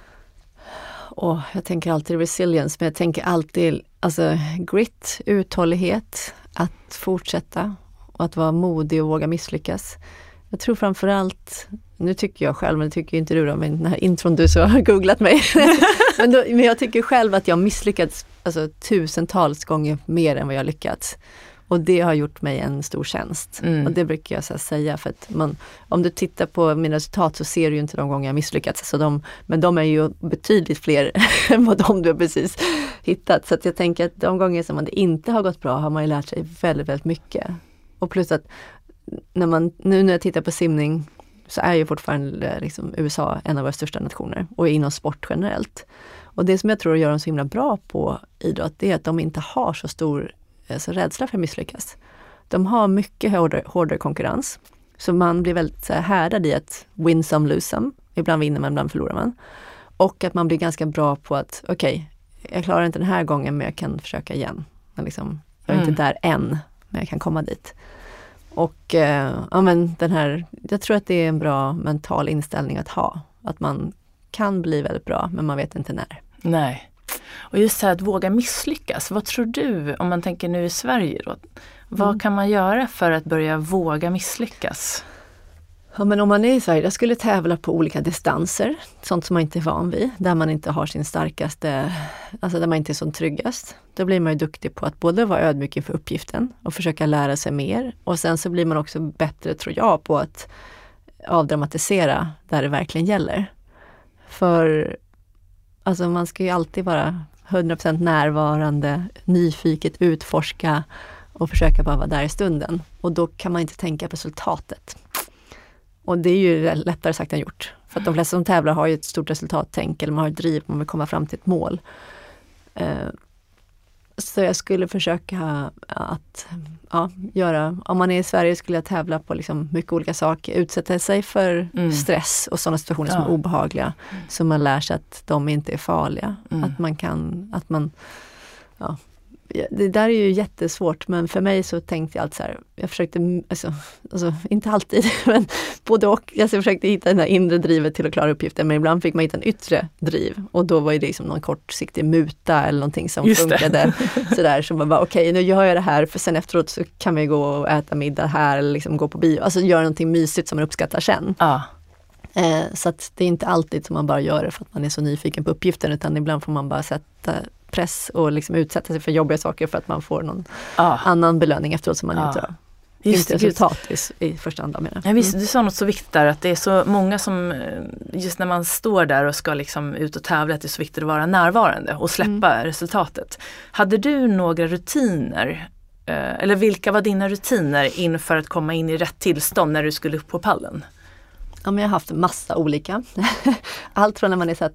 Och jag tänker alltid resilience, men jag tänker alltid alltså grit, uthållighet, att fortsätta och att vara modig och våga misslyckas. Jag tror framförallt, nu tycker jag själv, men det tycker inte du då, med den här intron du så har googlat mig. men, då, men jag tycker själv att jag misslyckats alltså, tusentals gånger mer än vad jag lyckats. Och det har gjort mig en stor tjänst. Mm. Och det brukar jag så säga. För att man, om du tittar på mina resultat så ser du ju inte de gånger jag misslyckats. Alltså de, men de är ju betydligt fler än vad de du har precis hittat. Så att jag tänker att de gånger som det inte har gått bra har man ju lärt sig väldigt, väldigt mycket. Och plus att när man, nu när jag tittar på simning så är ju fortfarande liksom U S A en av våra största nationer. Och inom sport generellt. Och det som jag tror gör dem så himla bra på idrott, det är att de inte har så stor alltså rädsla för att misslyckas. De har mycket hårdare, hårdare konkurrens. Så man blir väldigt så här, härdad i att win some, lose some. Ibland vinner man, ibland förlorar man. Och att man blir ganska bra på att okej, okay, jag klarar inte den här gången men jag kan försöka igen. Men liksom, jag är mm. inte där än, men jag kan komma dit. Och eh, ja, men den här, jag tror att det är en bra mental inställning att ha. Att man kan bli väldigt bra, men man vet inte när. Nej. Och just så här att våga misslyckas. Vad tror du, om man tänker nu i Sverige då? Vad mm. kan man göra för att börja våga misslyckas? Ja, men om man är i Sverige, jag skulle tävla på olika distanser. Sånt som man inte är van vid. Där man inte har sin starkaste, alltså där man inte är som tryggast. Då blir man ju duktig på att både vara ödmjuk inför uppgiften och försöka lära sig mer. Och sen så blir man också bättre, tror jag, på att avdramatisera där det verkligen gäller. För alltså man ska ju alltid vara hundra procent närvarande, nyfiket, utforska och försöka bara vara där i stunden. Och då kan man inte tänka på resultatet. Och det är ju lättare sagt än gjort. För att de flesta som tävlar har ju ett stort resultattänk eller man har ett driv om att komma fram till ett mål. Så jag skulle försöka att ja, göra, om man är i Sverige skulle jag tävla på liksom mycket olika saker, utsätta sig för mm. stress och sådana situationer ja. som är obehagliga, mm. så man lär sig att de inte är farliga, mm. att man kan, att man ja, det där är ju jättesvårt, men för mig så tänkte jag alltid så här, jag försökte, alltså, alltså inte alltid, men både och, jag försökte hitta den här inre drivet till att klara uppgiften, men ibland fick man hitta en yttre driv, och då var det liksom någon kortsiktig muta eller någonting som Just funkade sådär, så man bara okej, okay, nu gör jag det här, för sen efteråt så kan vi gå och äta middag här eller liksom gå på bio, alltså göra någonting mysigt som man uppskattar sen. Ah. Eh, så att det är inte alltid som man bara gör det för att man är så nyfiken på uppgiften, utan ibland får man bara sätta press och liksom utsätta sig för jobbiga saker för att man får någon ah. annan belöning efteråt som man ah. inte har. Just inte resultat just. I, i första hand. Ja, visst, du sa något så viktigt där, att det är så många som, just när man står där och ska liksom ut och tävla, att det är så viktigt att vara närvarande och släppa mm. resultatet. Hade du några rutiner, eller vilka var dina rutiner inför att komma in i rätt tillstånd när du skulle upp på pallen? Ja, men jag har haft massa olika. Allt från när man är så här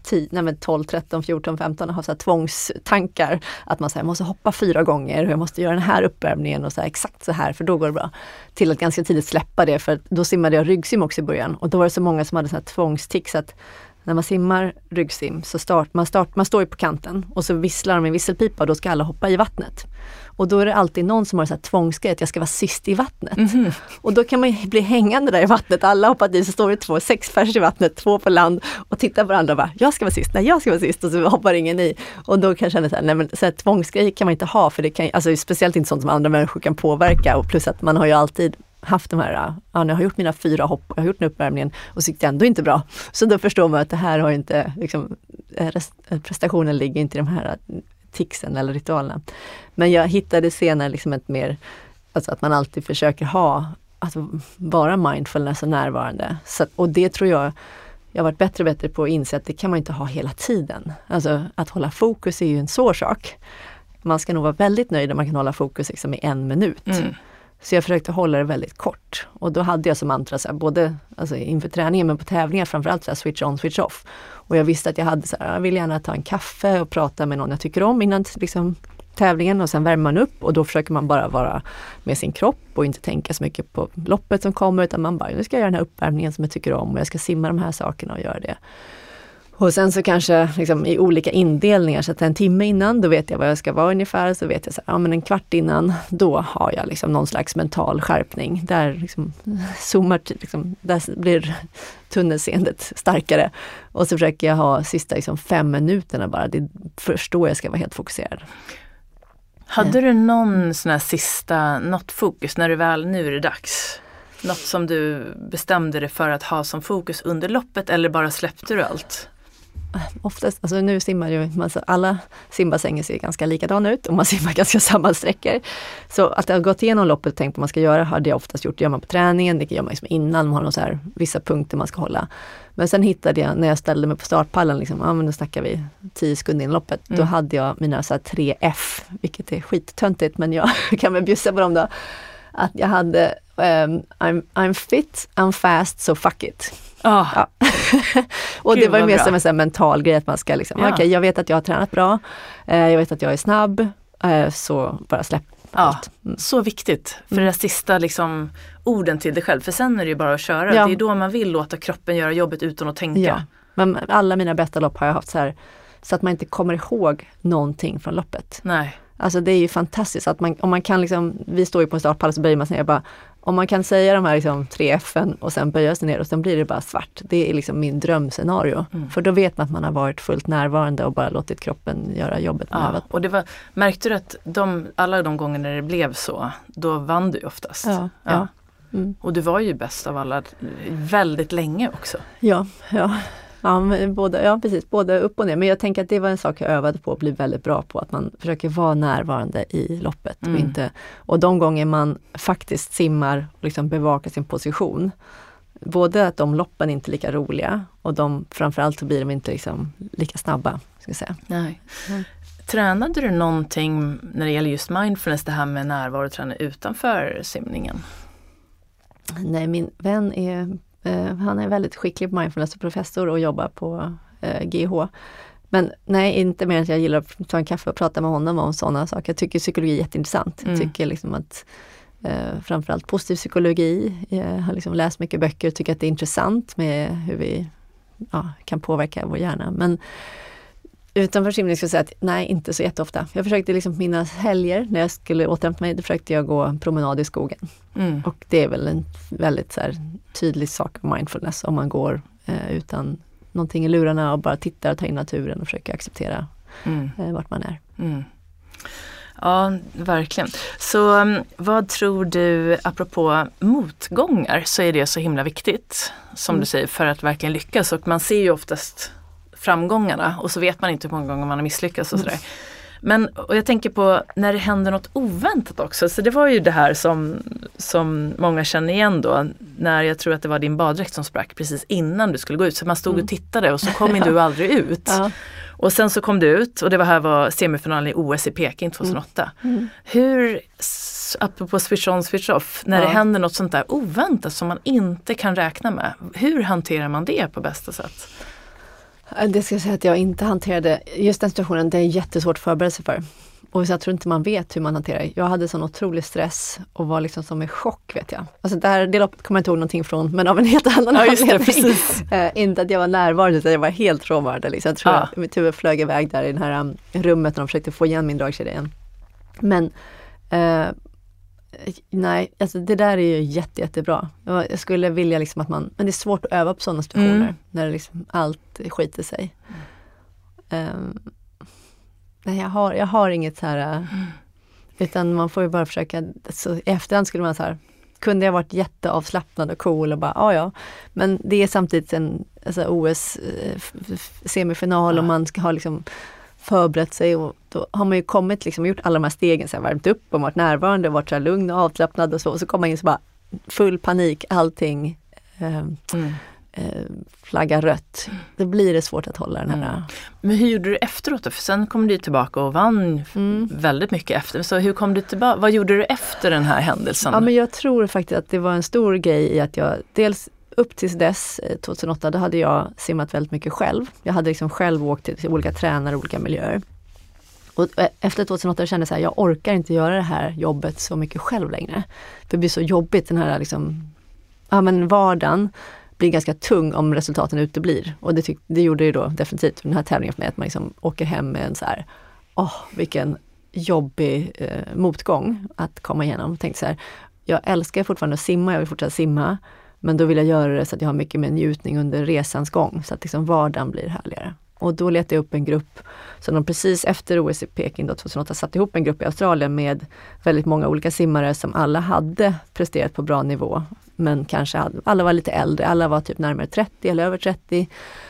tio, nej men tolv, tretton, fjorton, femton och har så här tvångstankar. Att man så här, måste hoppa fyra gånger och jag måste göra den här uppvärmningen och så här, exakt så här för då går det bra. Till att ganska tidigt släppa det, för då simmade jag ryggsim också i början. Och då var det så många som hade så här tvångstics att när man simmar ryggsim så start, man, start, man står ju på kanten och så visslar de en visselpipa och då ska alla hoppa i vattnet. Och då är det alltid någon som har så här tvångsgrej att jag ska vara sist i vattnet. Mm-hmm. Och då kan man ju bli hängande där i vattnet. Alla hoppar i, så står det två, sex pers i vattnet, två på land och tittar på varandra och bara, jag ska vara sist, nej jag ska vara sist, och så hoppar ingen i. Och då kan jag känna så här, nej men så här, tvångsgrej kan man inte ha, för det kan, alltså speciellt inte sånt som andra människor kan påverka, och plus att man har ju alltid haft de här, ja, jag har gjort mina fyra hopp, jag har gjort den uppvärmningen och så gick det ändå inte bra. Så då förstår man att det här har inte, liksom, prestationen ligger inte i de här ticsen eller ritualerna. Men jag hittade senare liksom ett mer, alltså att man alltid försöker ha, att vara mindfulness och närvarande. Så, och det tror jag, jag har varit bättre och bättre på att inse att det kan man inte ha hela tiden. Alltså att hålla fokus är ju en svår sak. Man ska nog vara väldigt nöjd om man kan hålla fokus liksom i en minut. Mm. Så jag försökte hålla det väldigt kort. Och då hade jag som mantra så här, både alltså inför träningen men på tävlingar framförallt så här, switch on, switch off. Och jag visste att jag hade så här, jag vill gärna ta en kaffe och prata med någon jag tycker om innan liksom, tävlingen, och sen värmer man upp och då försöker man bara vara med sin kropp och inte tänka så mycket på loppet som kommer, utan man bara, nu ska jag göra den här uppvärmningen som jag tycker om och jag ska simma de här sakerna och göra det. Och sen så kanske liksom, i olika indelningar, så att en timme innan, då vet jag vad jag ska vara ungefär, så vet jag så här, ja men en kvart innan, då har jag liksom någon slags mental skärpning. Där liksom zoomar, liksom, där blir tunnelseendet starkare. Och så försöker jag ha sista liksom, fem minuterna bara, det först då jag ska vara helt fokuserad. Hade du någon sån här sista, något fokus när du väl, nu är det dags? Något som du bestämde dig för att ha som fokus under loppet, eller bara släppte du allt? Oftast, alltså nu simmar ju, alltså alla simbassänger ser ganska likadana ut och man simmar ganska samma sträckor. Så att jag har gått igenom loppet och tänkt vad man ska göra hade jag oftast gjort. Det gör man på träningen, det gör man liksom innan, man har någon så här, vissa punkter man ska hålla. Men sen hittade jag, när jag ställde mig på startpallen, liksom, ja men då snackar vi tio sekunder in loppet, mm. då hade jag mina så här tre F, vilket är skittöntigt, men jag kan väl bjussa på dem då. Att jag hade um, I'm, I'm fit, I'm fast, so fuck it. Oh. Ja. Och Gud, det var ju mer som en sån mental grej att man ska liksom, ja. okej, okay, jag vet att jag har tränat bra, eh, jag vet att jag är snabb, eh, så bara släpp ja, allt. Mm. Så viktigt, för mm. det sista liksom, orden till dig själv, för sen är det ju bara att köra. Ja. Det är då man vill låta kroppen göra jobbet utan att tänka. Ja. Men alla mina bästa lopp har jag haft så här, så att man inte kommer ihåg någonting från loppet. Nej. Alltså det är ju fantastiskt att man, om man kan liksom, vi står ju på en startpall så böjer man sig ner, bara, om man kan säga de här liksom tre F:en och sen böja sig ner och sen blir det bara svart. Det är liksom min drömscenario. Mm. För då vet man att man har varit fullt närvarande och bara låtit kroppen göra jobbet. Ja, och det var, märkte du att de, alla de gånger när det blev så, då vann du oftast? Ja. ja. ja. Mm. Och du var ju bäst av alla väldigt länge också. Ja, ja. Ja, men både, ja, precis. Både upp och ner. Men jag tänker att det var en sak jag övade på att bli väldigt bra på. Att man försöker vara närvarande i loppet. Mm. Och, inte, och de gånger man faktiskt simmar och liksom bevakar sin position. Både att de loppen inte är lika roliga. Och de, framförallt så blir de inte liksom lika snabba. Ska jag säga. Nej. Mm. Tränade du någonting när det gäller just mindfulness, det här med närvaro och träna utanför simningen? Nej, min vän är... Uh, han är väldigt skicklig på mindfulness och professor och jobbar på uh, G H. Men nej, inte mer än att jag gillar att ta en kaffe och prata med honom om sådana saker. Jag tycker psykologi är jätteintressant. Mm. Jag tycker liksom att uh, framförallt positiv psykologi, jag har liksom läst mycket böcker och tycker att det är intressant med hur vi ja, kan påverka vår hjärna. Men utanför simning ska jag säga att nej, inte så jätteofta. Jag försökte liksom mina helger när jag skulle återhämta mig, då försökte jag gå en promenad i skogen. Mm. Och det är väl en väldigt så här, tydlig sak av mindfulness om man går eh, utan någonting i lurarna och bara tittar och tar in naturen och försöker acceptera mm. eh, vart man är. Mm. Ja, verkligen. Så um, vad tror du, apropå motgångar, så är det så himla viktigt, som mm. du säger, för att verkligen lyckas. Och man ser ju oftast framgångarna och så vet man inte hur många gånger man har misslyckats och sådär. Mm. Men, och jag tänker på när det händer något oväntat också. Så det var ju det här som, som många känner igen då. När jag tror att det var din baddräkt som sprack precis innan du skulle gå ut. Så man stod mm. och tittade och så kom du aldrig ut. Ja. Och sen så kom du ut och det var här var semifinalen i O S i Peking tjugohundraåtta. Mm. Mm. Hur, apropå switch on, switch off, när ja. det händer något sånt där oväntat som man inte kan räkna med. Hur hanterar man det på bästa sätt? Det ska jag säga att jag inte hanterade. Just den situationen, det är jättesvårt att förbereda sig för. Och så jag tror inte man vet hur man hanterar det. Jag hade sån otrolig stress och var liksom som i chock, vet jag. Alltså det här, det loppet kommer jag inte ihåg någonting från, men av en helt annan ja, just det, precis. Eh, inte att jag var närvarande, utan jag var helt frånvarande. Liksom. Jag tror ja. att mitt huvud flög iväg där i det här um, rummet när de försökte få igen min dragkedja igen. Men eh, nej, alltså det där är ju jätte, jättebra. Jag skulle vilja liksom att man, men det är svårt att öva på sådana situationer mm. när det liksom allt skiter sig. Mm. Um, nej, jag har, jag har inget så här, mm. utan man får ju bara försöka, så i efterhand skulle man så här, kunde jag varit jätteavslappnad och cool och bara, ja ja, men det är samtidigt en alltså, O S-semifinal och man ska ha liksom förberett sig och då har man ju kommit liksom gjort alla de här stegen, så här, värmt upp och varit närvarande och varit så här lugn och avslappnad och så, och så kommer man in så bara full panik, allting eh, mm. eh, flaggar rött. Då blir det svårt att hålla den här. Mm. Men hur gjorde du efteråt då? För sen kom du tillbaka och vann mm. väldigt mycket efter. Så hur kom du tillbaka? Vad gjorde du efter den här händelsen? Ja, men jag tror faktiskt att det var en stor grej i att jag dels upp tills dess, tjugohundraåtta, då hade jag simmat väldigt mycket själv. Jag hade liksom själv åkt till olika tränare, olika miljöer. Och efter tjugohundraåtta kände jag så här, jag orkar inte göra det här jobbet så mycket själv längre. Det blir så jobbigt, den här liksom, ja men vardagen blir ganska tung om resultaten uteblir. Och det, tyck, det gjorde ju då definitivt den här tävlingen för mig, att man liksom åker hem med en så här, åh oh, vilken jobbig eh, motgång att komma igenom. Jag tänkte så här, jag älskar fortfarande att simma, jag vill fortsätta simma. Men då vill jag göra det så att jag har mycket mer njutning under resans gång. Så att liksom vardagen blir härligare. Och då letade jag upp en grupp. Så de precis efter O S i Peking då, tjugohundraåtta satte ihop en grupp i Australien med väldigt många olika simmare som alla hade presterat på bra nivå. Men kanske hade, alla var lite äldre. Alla var typ närmare trettio eller över trettio.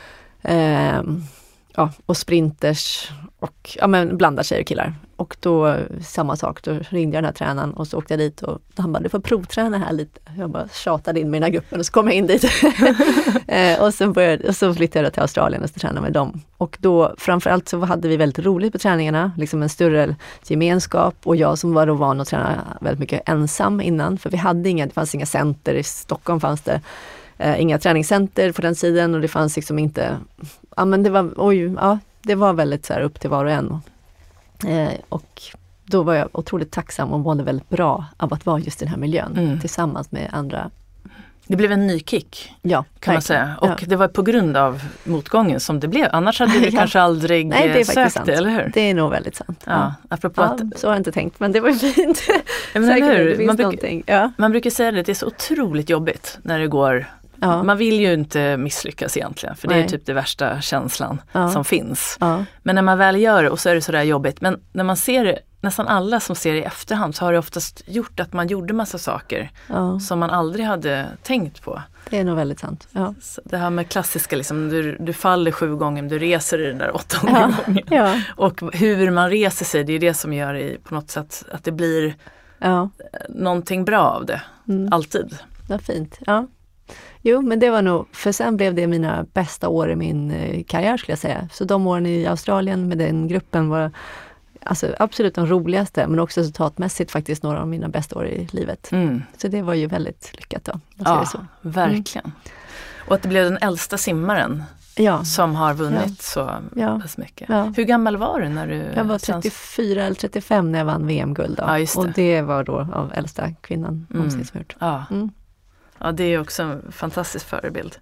Ehm, ja, och sprinters och ja, men blandade tjejer och killar. Och då samma sak, då ringde jag den här tränaren och så åkte jag dit och han bara, du får provträna här lite. Jag bara tjatade in med den här gruppen och så kom jag in dit. eh, och, så började, och så flyttade jag till Australien och så tränade med dem. Och då framförallt så hade vi väldigt roligt på träningarna, liksom en större gemenskap, och jag som var då van att träna väldigt mycket ensam innan, för vi hade inga, det fanns inga center, i Stockholm fanns det eh, inga träningscenter på den sidan och det fanns liksom inte, ja men det var, oj, ja det var väldigt så här upp till var och en. Eh, och då var jag otroligt tacksam och mådde väldigt bra av att vara just i den här miljön mm. tillsammans med andra. Det blev en ny kick, ja, kan man säga. Och ja. det var på grund av motgången som det blev. Annars hade du ja. kanske aldrig Nej, det är sökt sant. det, eller hur? Det är nog väldigt sant. Ja, ja. Apropå ja, att... Så har jag inte tänkt, men det var fint. Ja, men hur? Man, bruk... ja. man brukar säga det, det är så otroligt jobbigt när det går... Ja. Man vill ju inte misslyckas egentligen, för det Nej. är typ det värsta känslan ja. som finns. Ja. Men när man väl gör det och så är det sådär jobbigt. Men när man ser det, nästan alla som ser det i efterhand, så har det oftast gjort att man gjorde massa saker ja. som man aldrig hade tänkt på. Det är nog väldigt sant. Ja. Så det här med klassiska, liksom, du, du faller sju gånger, du reser dig den där åttonde ja. gången. Ja. Och hur man reser sig, det är det som gör i, på något sätt att det blir ja. någonting bra av det. Mm. Alltid. Det var fint, ja. Jo, men det var nog, för sen blev det mina bästa år i min eh, karriär skulle jag säga. Så de åren i Australien med den gruppen var alltså, absolut de roligaste, men också resultatmässigt faktiskt några av mina bästa år i livet. Mm. Så det var ju väldigt lyckat då. Ja, så. verkligen. Mm. Och att det blev den äldsta simmaren ja. som har vunnit ja. så ja. mycket. Ja. Hur gammal var du när du... Jag var trettiofyra eller trettiofem när jag vann V M-guld då. Ja, just det. Och det var då av äldsta kvinnan mm. som gjort. Ja. Mm. Ja, det är också en fantastisk förebild.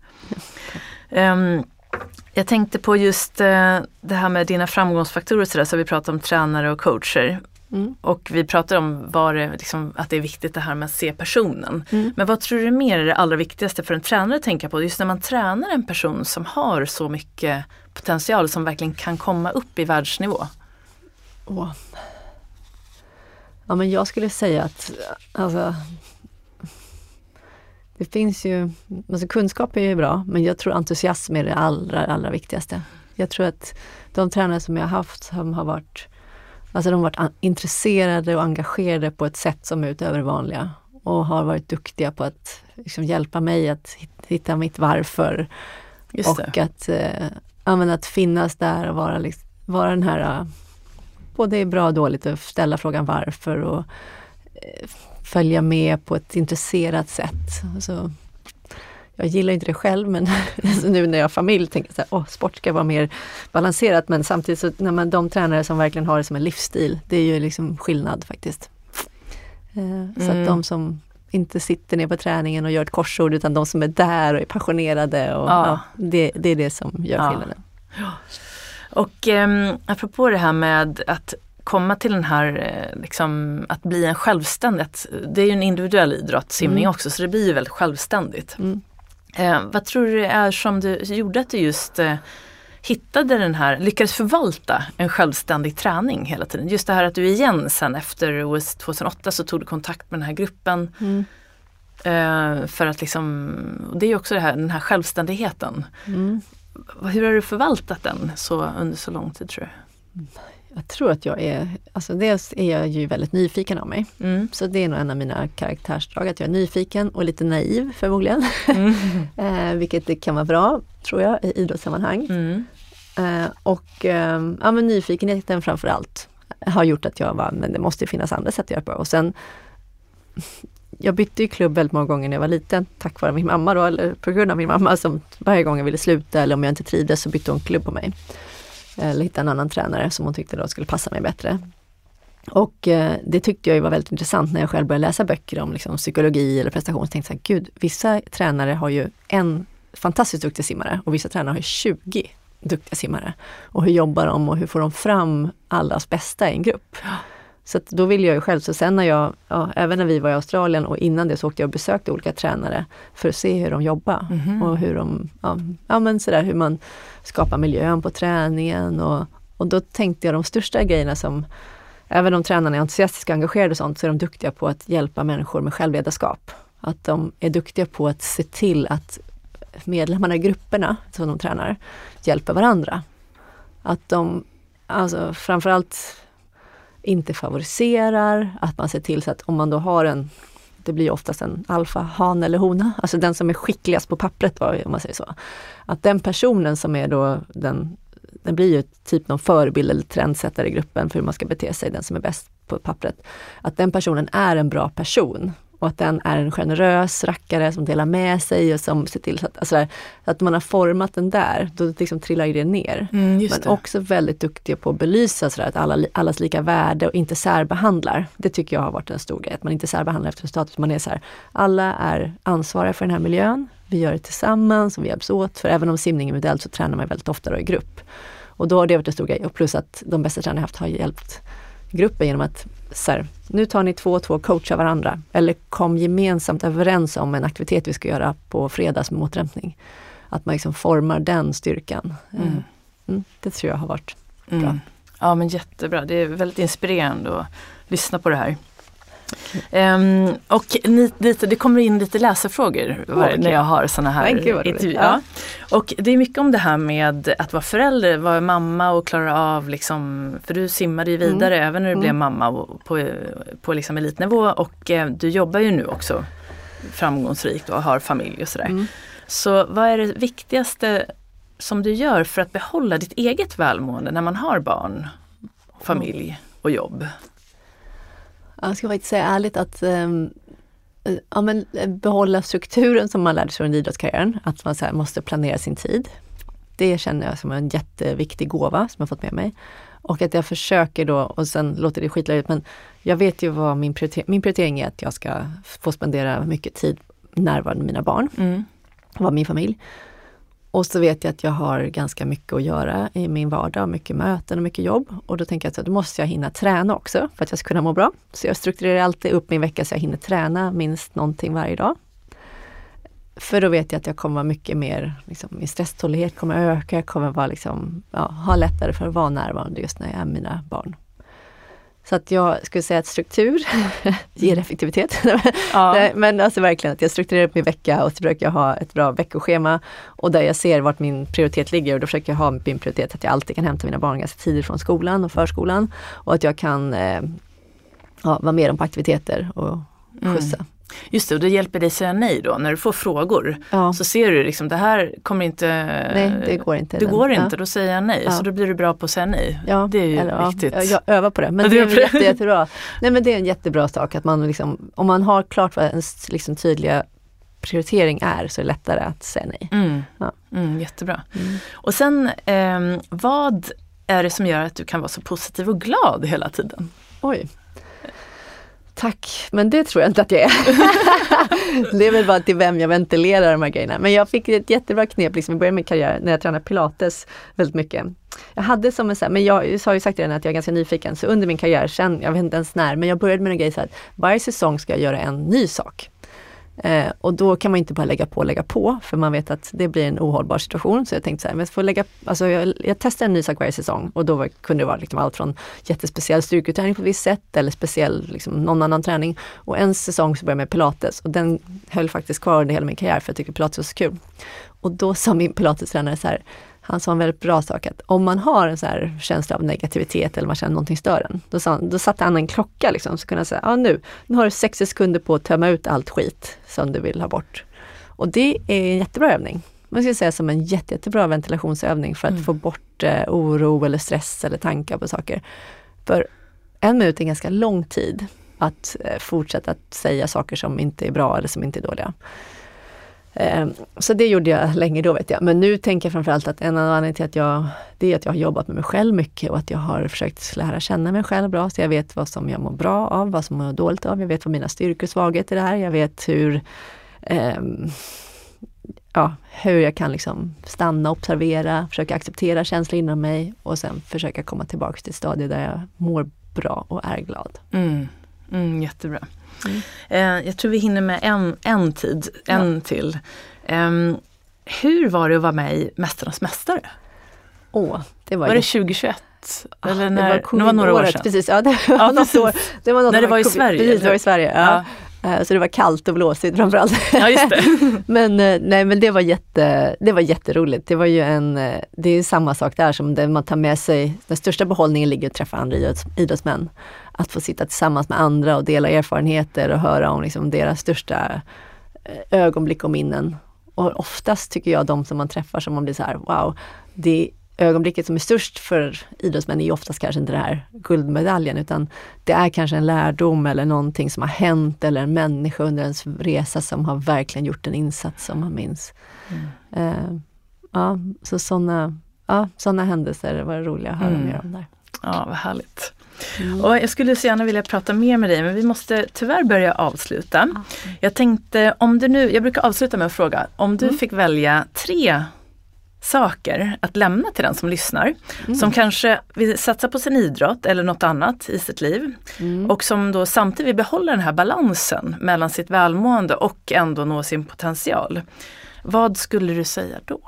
um, jag tänkte på just uh, det här med dina framgångsfaktorer, så, där, så vi pratar om tränare och coacher. Mm. Och vi pratar om var det, liksom, att det är viktigt det här med att se personen. Mm. Men vad tror du mer är det allra viktigaste för en tränare att tänka på? Just när man tränar en person som har så mycket potential, som verkligen kan komma upp i världsnivå. Oh. Ja, men jag skulle säga att alltså, det finns ju, alltså kunskap är ju bra, men jag tror entusiasm är det allra, allra viktigaste. Jag tror att de tränare som jag har haft som har varit, alltså de har varit intresserade och engagerade på ett sätt som är utöver det vanliga. Och har varit duktiga på att liksom hjälpa mig att hitta mitt varför. Just och det. att, äh, att finnas där och vara, liksom, vara den här, äh, både är bra och dåligt, och ställa frågan varför och äh, följa med på ett intresserat sätt. Alltså, jag gillar inte det själv, men nu när jag har familj tänker jag så här, åh, sport ska vara mer balanserat, men samtidigt så när man, de tränare som verkligen har det som en livsstil, det är ju liksom skillnad faktiskt. Mm. Så att de som inte sitter ner på träningen och gör ett korsord, utan de som är där och är passionerade, och, ja. Ja, det, det är det som gör ja. skillnaden. Ja. Och eh, apropå det här med att komma till den här, liksom, att bli en självständig, det är ju en individuell idrott, simning mm. också, så det blir ju väldigt självständigt. Mm. Eh, vad tror du är som du gjorde att du just eh, hittade den här, lyckades förvalta en självständig träning hela tiden? Just det här att du igen sen efter O S tjugohundraåtta så tog du kontakt med den här gruppen mm. eh, för att liksom, och det är ju också det här, den här självständigheten. Mm. Hur har du förvaltat den så under så lång tid, tror du? Jag tror att jag är, alltså dels är jag ju väldigt nyfiken av mig. Mm. Så det är nog en av mina karaktärsdrag, att jag är nyfiken och lite naiv förmodligen. Mm. eh, vilket det kan vara bra, tror jag, i idrottssammanhang. Mm. Eh, och eh, ja, men nyfikenheten framför allt har gjort att jag var, men det måste ju finnas andra sätt att göra på. Och sen, jag bytte ju klubb väldigt många gånger när jag var liten, tack vare min mamma då, eller på grund av min mamma, som varje gång jag ville sluta eller om jag inte trivdes så bytte hon klubb på mig. Eller hitta en annan tränare som hon tyckte då skulle passa mig bättre. Och eh, det tyckte jag ju var väldigt intressant när jag själv började läsa böcker om liksom, psykologi eller prestation. Så tänkte jag, gud, vissa tränare har ju en fantastiskt duktig simmare och vissa tränare har ju tjugo duktiga simmare. Och hur jobbar de och hur får de fram allas bästa i en grupp? Så att då ville jag ju själv, så sen när jag, ja, även när vi var i Australien och innan det så åkte jag och besökte olika tränare för att se hur de jobbar. Mm-hmm. Och hur de, ja, ja men sådär, hur man skapar miljön på träningen. Och, och då tänkte jag de största grejerna som, även om tränarna är entusiastiska och engagerade och sånt, så är de duktiga på att hjälpa människor med självledarskap. Att de är duktiga på att se till att medlemmarna i grupperna som de tränar hjälper varandra. Att de, alltså framförallt inte favoriserar, att man ser till så att om man då har en, det blir oftast en alfa, han eller hona, alltså den som är skickligast på pappret, om man säger så. Att den personen som är då, den, den blir ju typ någon förebild eller trendsättare i gruppen för hur man ska bete sig, den som är bäst på pappret. Att den personen är en bra person. Och att den är en generös rackare som delar med sig och som ser till så att, alltså, att man har format den där, då liksom trillar det ner. Mm, men det. Också väldigt duktiga på att belysa så att alla, allas lika värde och inte särbehandlar. Det tycker jag har varit en stor grej, att man inte särbehandlar efter status. Man är så här, alla är ansvariga för den här miljön, vi gör det tillsammans och vi hjälps åt. För även om simning är modellt så tränar man väldigt ofta då i grupp. Och då har det varit en stor grej. Och plus att de bästa tränarna jag haft har hjälpt gruppen genom att så här, nu tar ni två och två coacha varandra. Eller kom gemensamt överens om en aktivitet vi ska göra på fredags med återhämtning. Att man liksom formar den styrkan. Mm. Mm, det tror jag har varit mm. bra. Ja, men jättebra. Det är väldigt inspirerande att lyssna på det här. Um, och ni, lite, det kommer in lite läsarfrågor oh, okay. när jag har såna här intervjuer. Ja. Och det är mycket om det här med att vara förälder, vara mamma och klara av liksom, för du simmade ju vidare mm. även när du mm. blev mamma på, på liksom elitnivå och eh, du jobbar ju nu också framgångsrikt och har familj och sådär. Mm. Så vad är det viktigaste som du gör för att behålla ditt eget välmående när man har barn, familj och jobb? Jag ska faktiskt säga ärligt att um, ja, men, behålla strukturen som man lärde sig under idrottskarriären. Att man så här, måste planera sin tid. Det känner jag som en jätteviktig gåva som jag fått med mig. Och att jag försöker då, och sen låter det skitlöjligt, men jag vet ju vad min, prioriter- min prioritering är, att jag ska få spendera mycket tid närvarande med mina barn. Mm. Och min familj. Och så vet jag att jag har ganska mycket att göra i min vardag, mycket möten och mycket jobb. Och då tänker jag att då måste jag hinna träna också för att jag ska kunna må bra. Så jag strukturerar alltid upp min vecka så jag hinner träna minst någonting varje dag. För då vet jag att jag kommer vara mycket mer, liksom, min stresstålighet kommer öka, jag kommer vara liksom, ja, ha lättare för att vara närvarande just när jag är med mina barn. Så att jag skulle säga att struktur ger effektivitet. Ja. Men alltså verkligen att jag strukturerar upp min vecka och så försöker jag ha ett bra veckoschema. Och där jag ser vart min prioritet ligger. Och då försöker jag ha min prioritet att jag alltid kan hämta mina barn ganska tidigt från skolan och förskolan. Och att jag kan eh, ja, vara med dem på aktiviteter och skjutsa. Mm. Just det, och det hjälper dig säga nej då. När du får frågor ja. Så ser du liksom, det här kommer inte... Nej, det går inte. Det går inte, ja. Då säger jag nej. Ja. Så då blir du bra på att säga nej. Ja. Det är ju Eller, viktigt. Ja, jag övar på det. Men det är jätte, jättebra. Nej, men det är en jättebra sak att man liksom, om man har klart vad ens liksom tydliga prioritering är så är det lättare att säga nej. Mm. Ja. Mm, jättebra. Mm. Och sen, eh, vad är det som gör att du kan vara så positiv och glad hela tiden? Oj. Tack, men det tror jag inte att jag är. Det är väl bara till vem jag ventilerar de här grejerna. Men jag fick ett jättebra knep liksom, i början av min karriär när jag tränade pilates väldigt mycket. Jag hade som en så här, men jag, jag har ju sagt redan att jag är ganska nyfiken. Så under min karriär, sen, jag vet inte ens när, men jag började med en grej så att varje säsong ska jag göra en ny sak. Eh, och då kan man inte bara lägga på och lägga på, för man vet att det blir en ohållbar situation. Så jag tänkte så här, men jag, får lägga, alltså jag, jag testar en ny sak varje säsong och då var, kunde det vara liksom allt från jättespeciell styrketräning på ett visst sätt eller speciell liksom, någon annan träning. Och en säsong så började jag med pilates och den höll faktiskt kvar under hela min karriär för jag tycker pilates var så kul. Och då sa min pilatestränare så här, han sa en väldigt bra sak att om man har en så här känsla av negativitet eller man känner någonting stör en, då, sa, då satte han en klocka liksom, så kunde han säga, ja nu, nu har du sextio sekunder på att tömma ut allt skit som du vill ha bort. Och det är en jättebra övning. Man ska säga som en jätte, jättebra ventilationsövning för att mm. få bort eh, oro eller stress eller tankar på saker. För en minut är en ganska lång tid att eh, fortsätta att säga saker som inte är bra eller som inte är dåliga. Så det gjorde jag länge då vet jag. Men nu tänker jag framförallt att en anledning till att jag, det är att jag har jobbat med mig själv mycket och att jag har försökt lära känna mig själv bra. Så jag vet vad som jag mår bra av, vad som jag mår dåligt av. Jag vet vad mina styrkor och svagheter är. Jag vet hur, eh, ja, hur jag kan liksom stanna, observera, försöka acceptera känslor inom mig och sen försöka komma tillbaka till ett stadie där jag mår bra och är glad. Mm. Mm, jättebra. Mm. Eh, jag tror vi hinner med en, en tid, en ja. till. Eh, hur var det att vara med i Mästarnas mästare? Åh, det var, var det tjugohundratjugoett? Ah, eller när, det var, det var några år sedan? Precis, ja, det var ja, något år. Det var något när det var i COVID, Sverige? Precis, det var i Sverige, ja. ja. Så det var kallt och blåsigt framförallt. Ja, just det. men, nej, men det var, jätte, det var jätteroligt. Det var ju en, det är samma sak där som det man tar med sig. Den största behållningen ligger att träffa andra idrotts, idrottsmän. Att få sitta tillsammans med andra och dela erfarenheter och höra om liksom deras största ögonblick och minnen. Och oftast tycker jag de som man träffar som man blir så här, wow, det ögonblicket som är störst för idrottsmän är oftast kanske inte det här guldmedaljen, utan det är kanske en lärdom eller någonting som har hänt eller en människa under ens resa som har verkligen gjort en insats som man minns. Mm. Uh, ja, så sådana ja, såna händelser var roliga att höra mm. mer om där. Ja, vad härligt. Mm. Och jag skulle så gärna vilja prata mer med dig, men vi måste tyvärr börja avsluta. Mm. Jag tänkte, om du nu, jag brukar avsluta med att fråga, om du mm. fick välja tre saker att lämna till den som lyssnar, mm. som kanske vill satsa på sin idrott eller något annat i sitt liv mm. och som då samtidigt vill behålla den här balansen mellan sitt välmående och ändå nå sin potential. Vad skulle du säga då?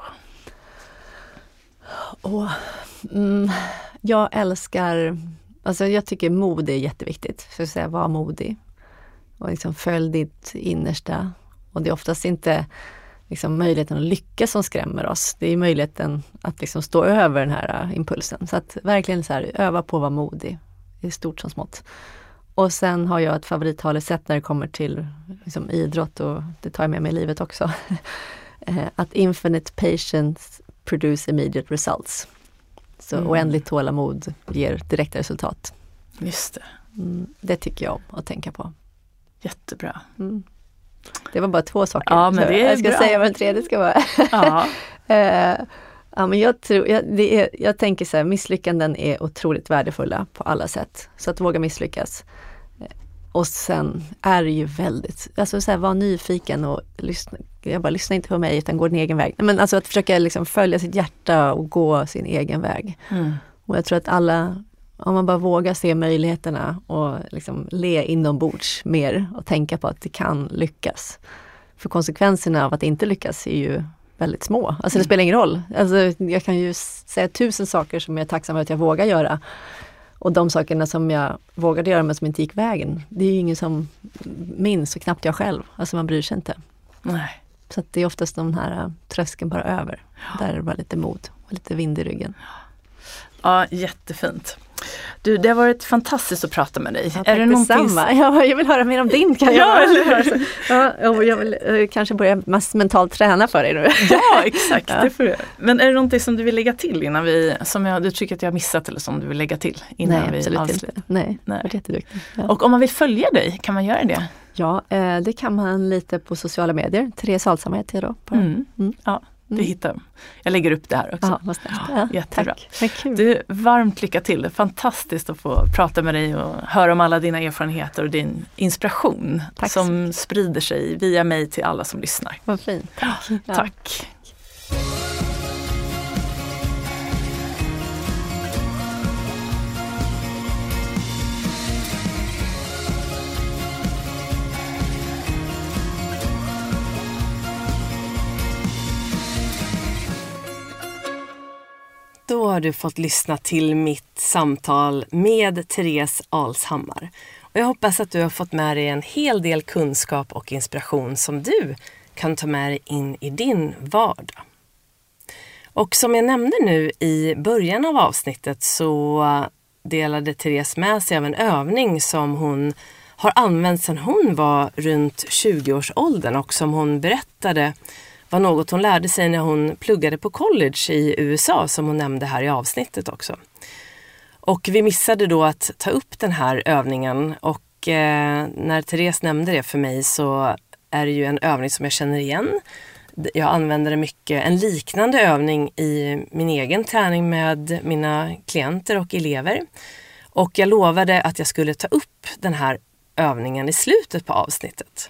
Oh, mm, jag älskar, alltså jag tycker mod är jätteviktigt. Så att säga, var modig och liksom följ ditt innersta. Och det är oftast inte liksom möjligheten att lyckas som skrämmer oss. Det är möjligheten att liksom stå över den här impulsen. Så att verkligen så här, öva på att vara modig i stort som smått. Och sen har jag ett favorittalesätt när det kommer till liksom, idrott, och det tar jag med mig i livet också. Att infinite patience produce immediate results. Så mm. oändligt tålamod ger direkta resultat. Just det. Mm, det tycker jag om att tänka på. Jättebra. Mm. Det var bara två saker. Ja, men det är jag ska bra. säga vad den tredje ska vara. Ja. uh, ja, men jag, tror, jag, det är, jag tänker så här, misslyckanden är otroligt värdefulla på alla sätt. Så att våga misslyckas. Och sen är det ju väldigt, alltså så här, var nyfiken och lyssna. Jag bara lyssnar inte på mig utan går din egen väg. Men alltså att försöka liksom följa sitt hjärta och gå sin egen väg. Mm. Och jag tror att alla, om man bara vågar se möjligheterna och liksom le inombords mer och tänka på att det kan lyckas. För konsekvenserna av att inte lyckas är ju väldigt små. Alltså det spelar ingen roll. Alltså jag kan ju säga tusen saker som jag är tacksam för att jag vågar göra. Och de sakerna som jag vågade göra men som inte gick vägen, det är ju ingen som minns, och knappt jag själv. Alltså man bryr sig inte. Nej. Så att det är oftast de här tröskeln bara över. Ja. Där är det bara lite mod och lite vind i ryggen. Ja, jättefint. Du, det har varit fantastiskt att prata med dig. Ja, är det någonting... ja, jag vill höra mer om din karriär. Ja, eller ja, jag vill uh, kanske börja mentalt träna för dig nu. Ja, exakt. Ja. Det får jag. Men är det någonting som du vill lägga till innan vi, som jag, du tycker att jag har missat eller som du vill lägga till innan Nej, vi absolut avslutar? Inte. Nej, Nej. Jag är jätteduktig. Ja. Och om man vill följa dig, kan man göra det? Ja, eh, det kan man lite på sociala medier. Therese Alshammar heter jag då. På. Mm. Mm. Ja. Du hittar. Jag lägger upp det här också. Ja, vad snällt. Ja, jättebra. Tack. Du, varmt lycka till. Fantastiskt att få prata med dig och höra om alla dina erfarenheter och din inspiration tack som sprider sig via mig till alla som lyssnar. Vad fint. Tack. Ja. Tack. Då har du fått lyssna till mitt samtal med Therese Alshammar. Och jag hoppas att du har fått med dig en hel del kunskap och inspiration som du kan ta med dig in i din vardag. Och som jag nämnde nu i början av avsnittet så delade Therese med sig av en övning som hon har använt sedan hon var runt tjugo-årsåldern och som hon berättade var något hon lärde sig när hon pluggade på college i U S A som hon nämnde här i avsnittet också. Och vi missade då att ta upp den här övningen och eh, när Therese nämnde det för mig så är det ju en övning som jag känner igen. Jag använder det mycket, en liknande övning i min egen träning med mina klienter och elever. Och jag lovade att jag skulle ta upp den här övningen i slutet på avsnittet.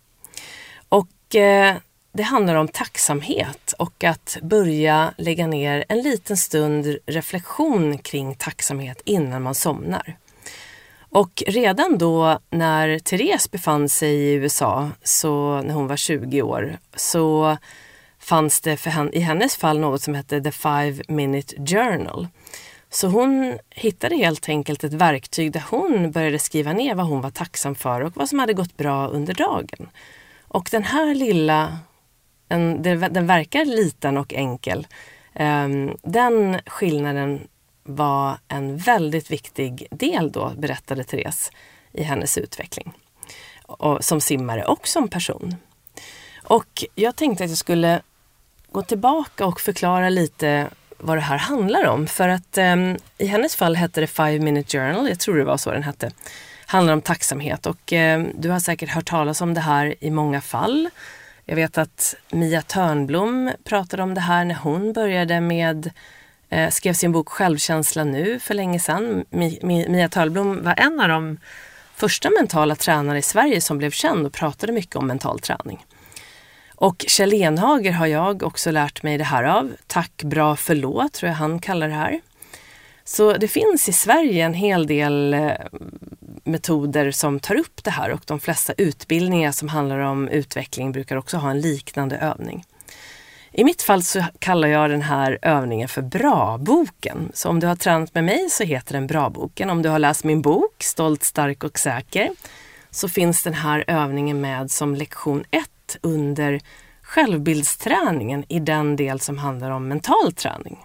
Och eh, det handlar om tacksamhet och att börja lägga ner en liten stund reflektion kring tacksamhet innan man somnar. Och redan då när Therese befann sig i U S A, så när hon var tjugo år, så fanns det för henne, i hennes fall något som hette The Five Minute Journal. Så hon hittade helt enkelt ett verktyg där hon började skriva ner vad hon var tacksam för och vad som hade gått bra under dagen. Och den här lilla, en, den verkar liten och enkel, um, den skillnaden var en väldigt viktig del då, berättade Therese, i hennes utveckling. Och, som simmare och som person. Och jag tänkte att jag skulle gå tillbaka och förklara lite vad det här handlar om. För att um, i hennes fall hette det Five Minute Journal, jag tror det var så den hette. Handlar om tacksamhet och um, du har säkert hört talas om det här i många fall. Jag vet att Mia Törnblom pratade om det här när hon började med, eh, skrev sin bok Självkänsla nu för länge sedan. Mi, Mi, Mia Törnblom var en av de första mentala tränare i Sverige som blev känd och pratade mycket om mental träning. Och Kjell Enhager har jag också lärt mig det här av. Tack, bra, förlåt tror jag han kallar det här. Så det finns i Sverige en hel del eh, metoder som tar upp det här och de flesta utbildningar som handlar om utveckling brukar också ha en liknande övning. I mitt fall så kallar jag den här övningen för Bra-boken. Så om du har tränat med mig så heter den Bra-boken. Om du har läst min bok Stolt, stark och säker så finns den här övningen med som lektion ett under självbildsträningen i den del som handlar om mental träning.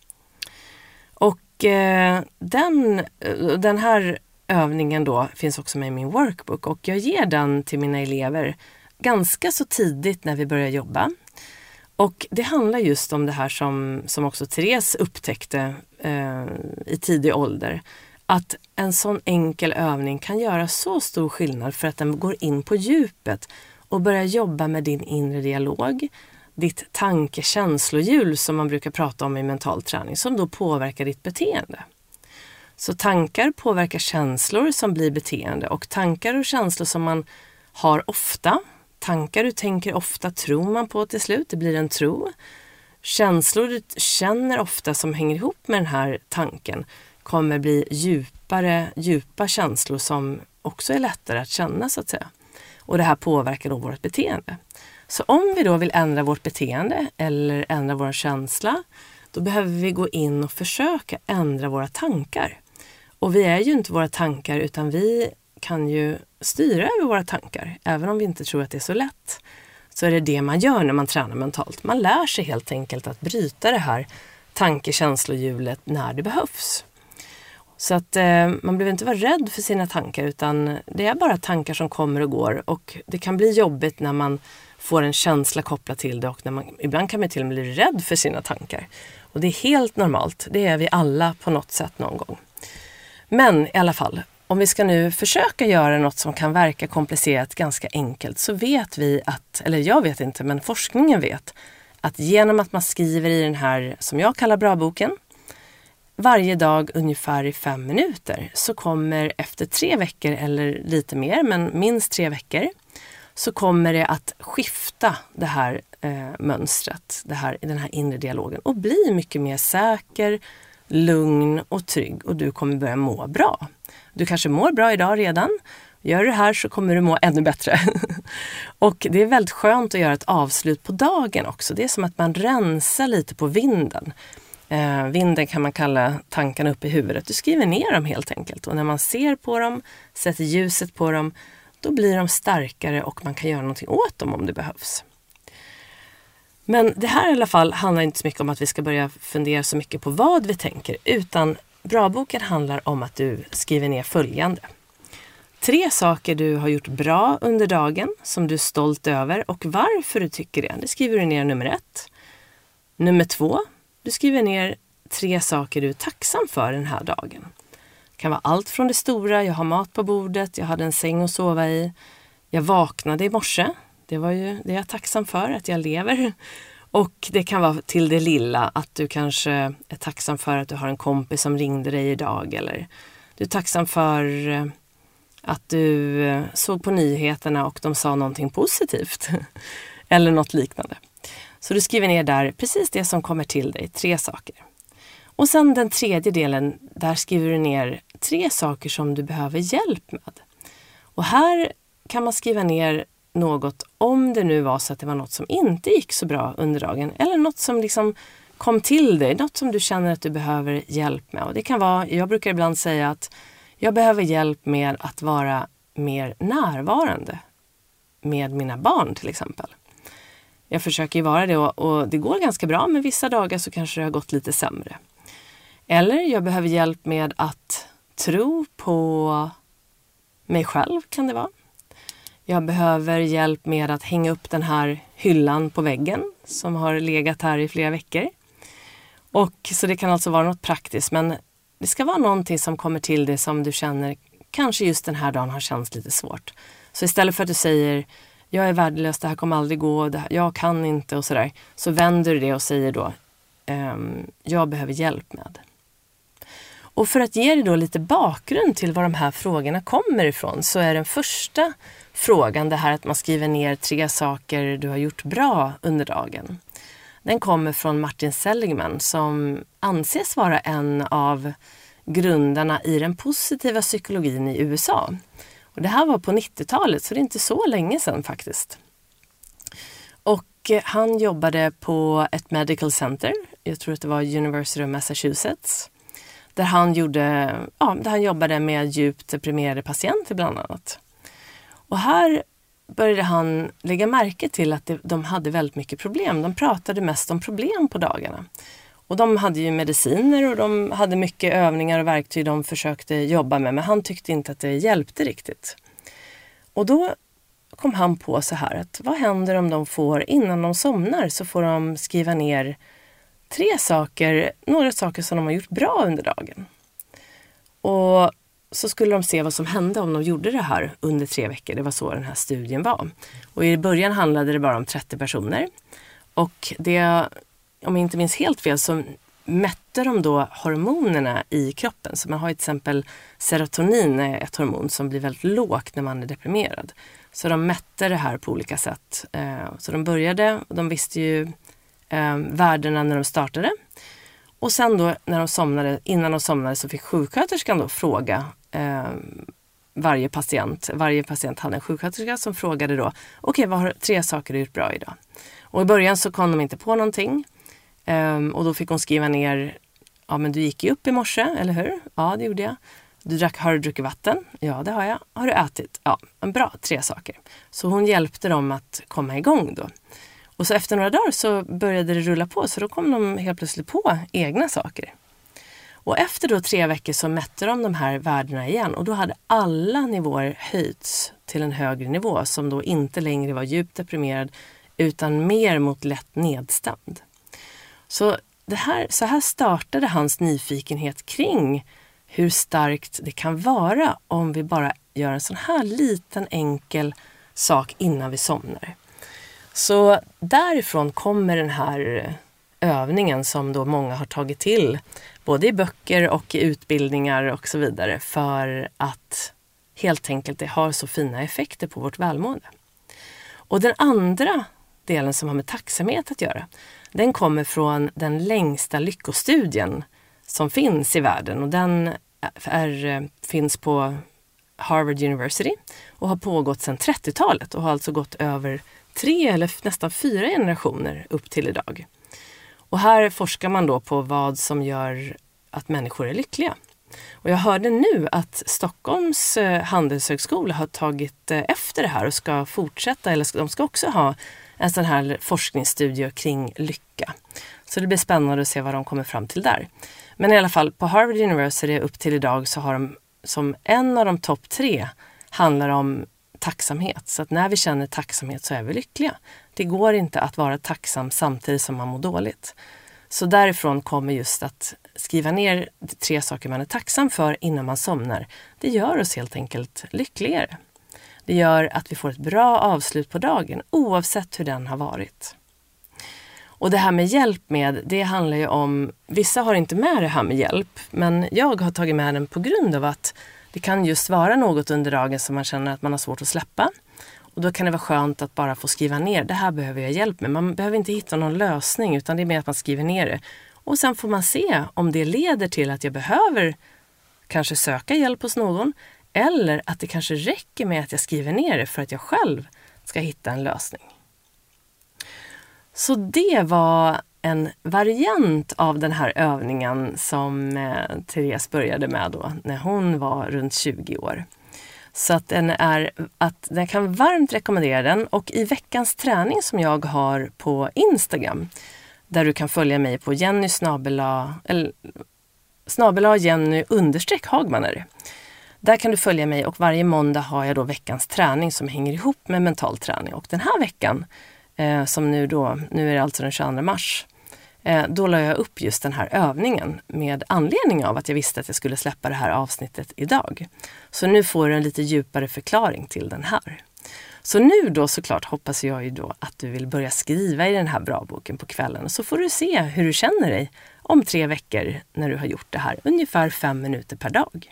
Och eh, den, den här övningen då finns också med i min workbook och jag ger den till mina elever ganska så tidigt när vi börjar jobba. Och det handlar just om det här som, som också Therese upptäckte eh, i tidig ålder. Att en sån enkel övning kan göra så stor skillnad för att den går in på djupet och börjar jobba med din inre dialog. Ditt tanke-känslohjul som man brukar prata om i mental träning som då påverkar ditt beteende. Så tankar påverkar känslor som blir beteende och tankar och känslor som man har ofta. Tankar du tänker ofta tror man på till slut, det blir en tro. Känslor du känner ofta som hänger ihop med den här tanken kommer bli djupare, djupa känslor som också är lättare att känna så att säga. Och det här påverkar då vårt beteende. Så om vi då vill ändra vårt beteende eller ändra vår känsla, då behöver vi gå in och försöka ändra våra tankar. Och vi är ju inte våra tankar utan vi kan ju styra över våra tankar. Även om vi inte tror att det är så lätt så är det det man gör när man tränar mentalt. Man lär sig helt enkelt att bryta det här tankekänslohjulet när det behövs. Så att eh, man behöver inte vara rädd för sina tankar, utan det är bara tankar som kommer och går. Och det kan bli jobbigt när man får en känsla kopplat till det, och när man, ibland kan man till och med bli rädd för sina tankar. Och det är helt normalt, det är vi alla på något sätt någon gång. Men i alla fall, om vi ska nu försöka göra något som kan verka komplicerat ganska enkelt, så vet vi att, eller jag vet inte, men forskningen vet att genom att man skriver i den här, som jag kallar bra-boken, varje dag ungefär i fem minuter, så kommer efter tre veckor eller lite mer, men minst tre veckor, så kommer det att skifta det här eh, mönstret, det här, den här inre dialogen, och bli mycket mer säker, lugn och trygg, och du kommer börja må bra. Du kanske mår bra idag redan. Gör det här så kommer du må ännu bättre. Och det är väldigt skönt att göra ett avslut på dagen också. Det är som att man rensar lite på vinden. Eh, vinden kan man kalla tankarna upp i huvudet. Du skriver ner dem helt enkelt. Och när man ser på dem, sätter ljuset på dem, då blir de starkare och man kan göra någonting åt dem om det behövs. Men det här i alla fall handlar inte så mycket om att vi ska börja fundera så mycket på vad vi tänker, utan bra-boken handlar om att du skriver ner följande. Tre saker du har gjort bra under dagen som du är stolt över och varför du tycker det. Det skriver du ner nummer ett. Nummer två, du skriver ner tre saker du är tacksam för den här dagen. Det kan vara allt från det stora, jag har mat på bordet, jag hade en säng att sova i, jag vaknade i morse. Det var ju det jag är tacksam för, att jag lever. Och det kan vara till det lilla, att du kanske är tacksam för att du har en kompis som ringde dig idag. Eller du är tacksam för att du såg på nyheterna och de sa någonting positivt. Eller något liknande. Så du skriver ner där precis det som kommer till dig, tre saker. Och sen den tredje delen, där skriver du ner tre saker som du behöver hjälp med. Och här kan man skriva ner något om det nu var så att det var något som inte gick så bra under dagen. Eller något som liksom kom till dig. Något som du känner att du behöver hjälp med. Och det kan vara, jag brukar ibland säga att jag behöver hjälp med att vara mer närvarande med mina barn till exempel. Jag försöker ju vara det och, och det går ganska bra, men vissa dagar så kanske det har gått lite sämre. Eller jag behöver hjälp med att tro på mig själv, kan det vara. Jag behöver hjälp med att hänga upp den här hyllan på väggen som har legat här i flera veckor. Och så det kan alltså vara något praktiskt, men det ska vara någonting som kommer till det som du känner kanske just den här dagen har känts lite svårt. Så istället för att du säger jag är värdelös, det här kommer aldrig gå, det här, jag kan inte och sådär, så vänder du det och säger då ehm, jag behöver hjälp med. Och för att ge dig då lite bakgrund till var de här frågorna kommer ifrån, så är den första frågan det här att man skriver ner tre saker du har gjort bra under dagen. Den kommer från Martin Seligman som anses vara en av grundarna i den positiva psykologin i U S A. Och det här var på nittiotalet, så det är inte så länge sedan faktiskt. Och han jobbade på ett medical center, jag tror att det var University of Massachusetts, där han, gjorde, ja, där han jobbade med djupt deprimerade patienter bland annat. Och här började han lägga märke till att de hade väldigt mycket problem. De pratade mest om problem på dagarna. Och de hade ju mediciner och de hade mycket övningar och verktyg de försökte jobba med. Men han tyckte inte att det hjälpte riktigt. Och då kom han på så här att vad händer om de får, innan de somnar så får de skriva ner tre saker, några saker som de har gjort bra under dagen. Och så skulle de se vad som hände om de gjorde det här under tre veckor. Det var så den här studien var. Och i början handlade det bara om trettio personer. Och det, om jag inte minns helt fel, så mätte de då hormonerna i kroppen. Så man har till exempel serotonin, ett hormon som blir väldigt lågt när man är deprimerad. Så de mätte det här på olika sätt. Så de började, och de visste ju värdena när de startade. Och sen då när de somnade, innan de somnade så fick sjuksköterskan då fråga eh, varje patient. Varje patient hade en sjuksköterska som frågade då, okej okay, vad har tre saker du gjort bra idag? Och i början så kom de inte på någonting. Eh, och då fick hon skriva ner, ja men du gick ju upp i morse, eller hur? Ja, det gjorde jag. Du drack, har du druckit vatten? Ja, det har jag. Har du ätit? Ja, en bra, tre saker. Så hon hjälpte dem att komma igång då. Och så efter några dagar så började det rulla på, så då kom de helt plötsligt på egna saker. Och efter då tre veckor så mätte de de här värdena igen och då hade alla nivåer höjts till en högre nivå som då inte längre var djupt deprimerad utan mer mot lätt nedstämd. Så, det här, så här startade hans nyfikenhet kring hur starkt det kan vara om vi bara gör en sån här liten enkel sak innan vi somnar. Så därifrån kommer den här övningen som då många har tagit till både i böcker och i utbildningar och så vidare för att helt enkelt det har så fina effekter på vårt välmående. Och den andra delen som har med tacksamhet att göra, den kommer från den längsta lyckostudien som finns i världen och den är, finns på Harvard University och har pågått sedan trettiotalet och har alltså gått över tre eller nästan fyra generationer upp till idag. Och här forskar man då på vad som gör att människor är lyckliga. Och jag hörde nu att Stockholms handelshögskola har tagit efter det här och ska fortsätta, eller de ska också ha en sån här forskningsstudie kring lycka. Så det blir spännande att se vad de kommer fram till där. Men i alla fall på Harvard University upp till idag så har de som en av de topp tre handlar om tacksamhet. Så att när vi känner tacksamhet så är vi lyckliga. Det går inte att vara tacksam samtidigt som man mår dåligt. Så därifrån kommer just att skriva ner tre saker man är tacksam för innan man somnar. Det gör oss helt enkelt lyckligare. Det gör att vi får ett bra avslut på dagen oavsett hur den har varit. Och det här med hjälp med, det handlar ju om, vissa har inte med det här med hjälp, men jag har tagit med den på grund av att det kan just vara något under dagen som man känner att man har svårt att släppa. Och då kan det vara skönt att bara få skriva ner, det här behöver jag hjälp med. Man behöver inte hitta någon lösning utan det är mer att man skriver ner det. Och sen får man se om det leder till att jag behöver kanske söka hjälp hos någon. Eller att det kanske räcker med att jag skriver ner det för att jag själv ska hitta en lösning. Så det var en variant av den här övningen som eh, Therese började med då när hon var runt tjugo år. Så att den är att den kan varmt rekommendera den, och i veckans träning som jag har på Instagram där du kan följa mig på Jenny snabela eller snabela Jenny understreck Hagman är det. Där kan du följa mig och varje måndag har jag då veckans träning som hänger ihop med mental träning. Och den här veckan, eh, som nu då, nu är det alltså den tjugoandra mars, eh, då la jag upp just den här övningen med anledning av att jag visste att jag skulle släppa det här avsnittet idag. Så nu får du en lite djupare förklaring till den här. Så nu då såklart hoppas jag ju då att du vill börja skriva i den här bra boken på kvällen. Så får du se hur du känner dig om tre veckor när du har gjort det här, ungefär fem minuter per dag.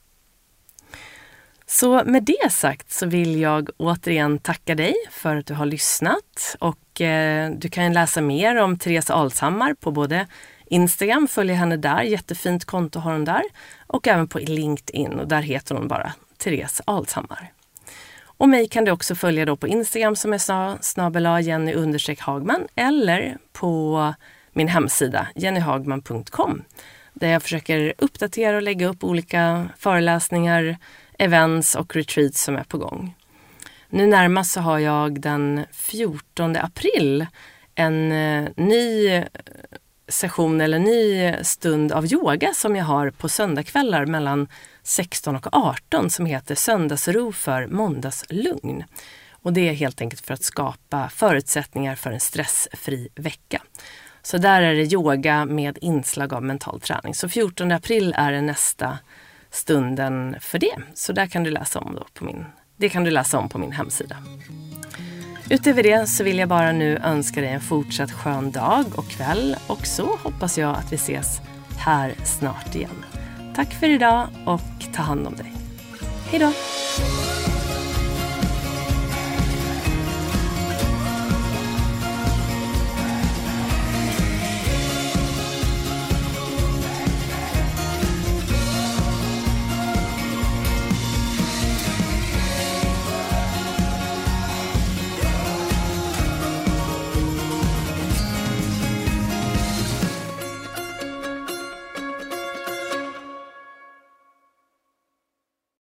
Så med det sagt så vill jag återigen tacka dig för att du har lyssnat, och eh, du kan läsa mer om Therese Alshammar på både Instagram, följ henne där, jättefint konto har hon där, och även på LinkedIn, och där heter hon bara Therese Alshammar. Och mig kan du också följa då på Instagram som jag sa, snabela Jenny understreck Hagman, eller på min hemsida jenny hagman punkt com där jag försöker uppdatera och lägga upp olika föreläsningar, events och retreats som är på gång. Nu närmast så har jag den fjortonde april en eh, ny session eller ny stund av yoga som jag har på söndagskvällar mellan sexton och arton som heter Söndagsro för måndagslugn. Och det är helt enkelt för att skapa förutsättningar för en stressfri vecka. Så där är det yoga med inslag av mental träning. Så fjortonde april är det nästa stunden för det. Så där kan du läsa om då på min, det kan du läsa om på min hemsida. Utöver det så vill jag bara nu önska dig en fortsatt skön dag och kväll. Och så hoppas jag att vi ses här snart igen. Tack för idag och ta hand om dig. Hej då!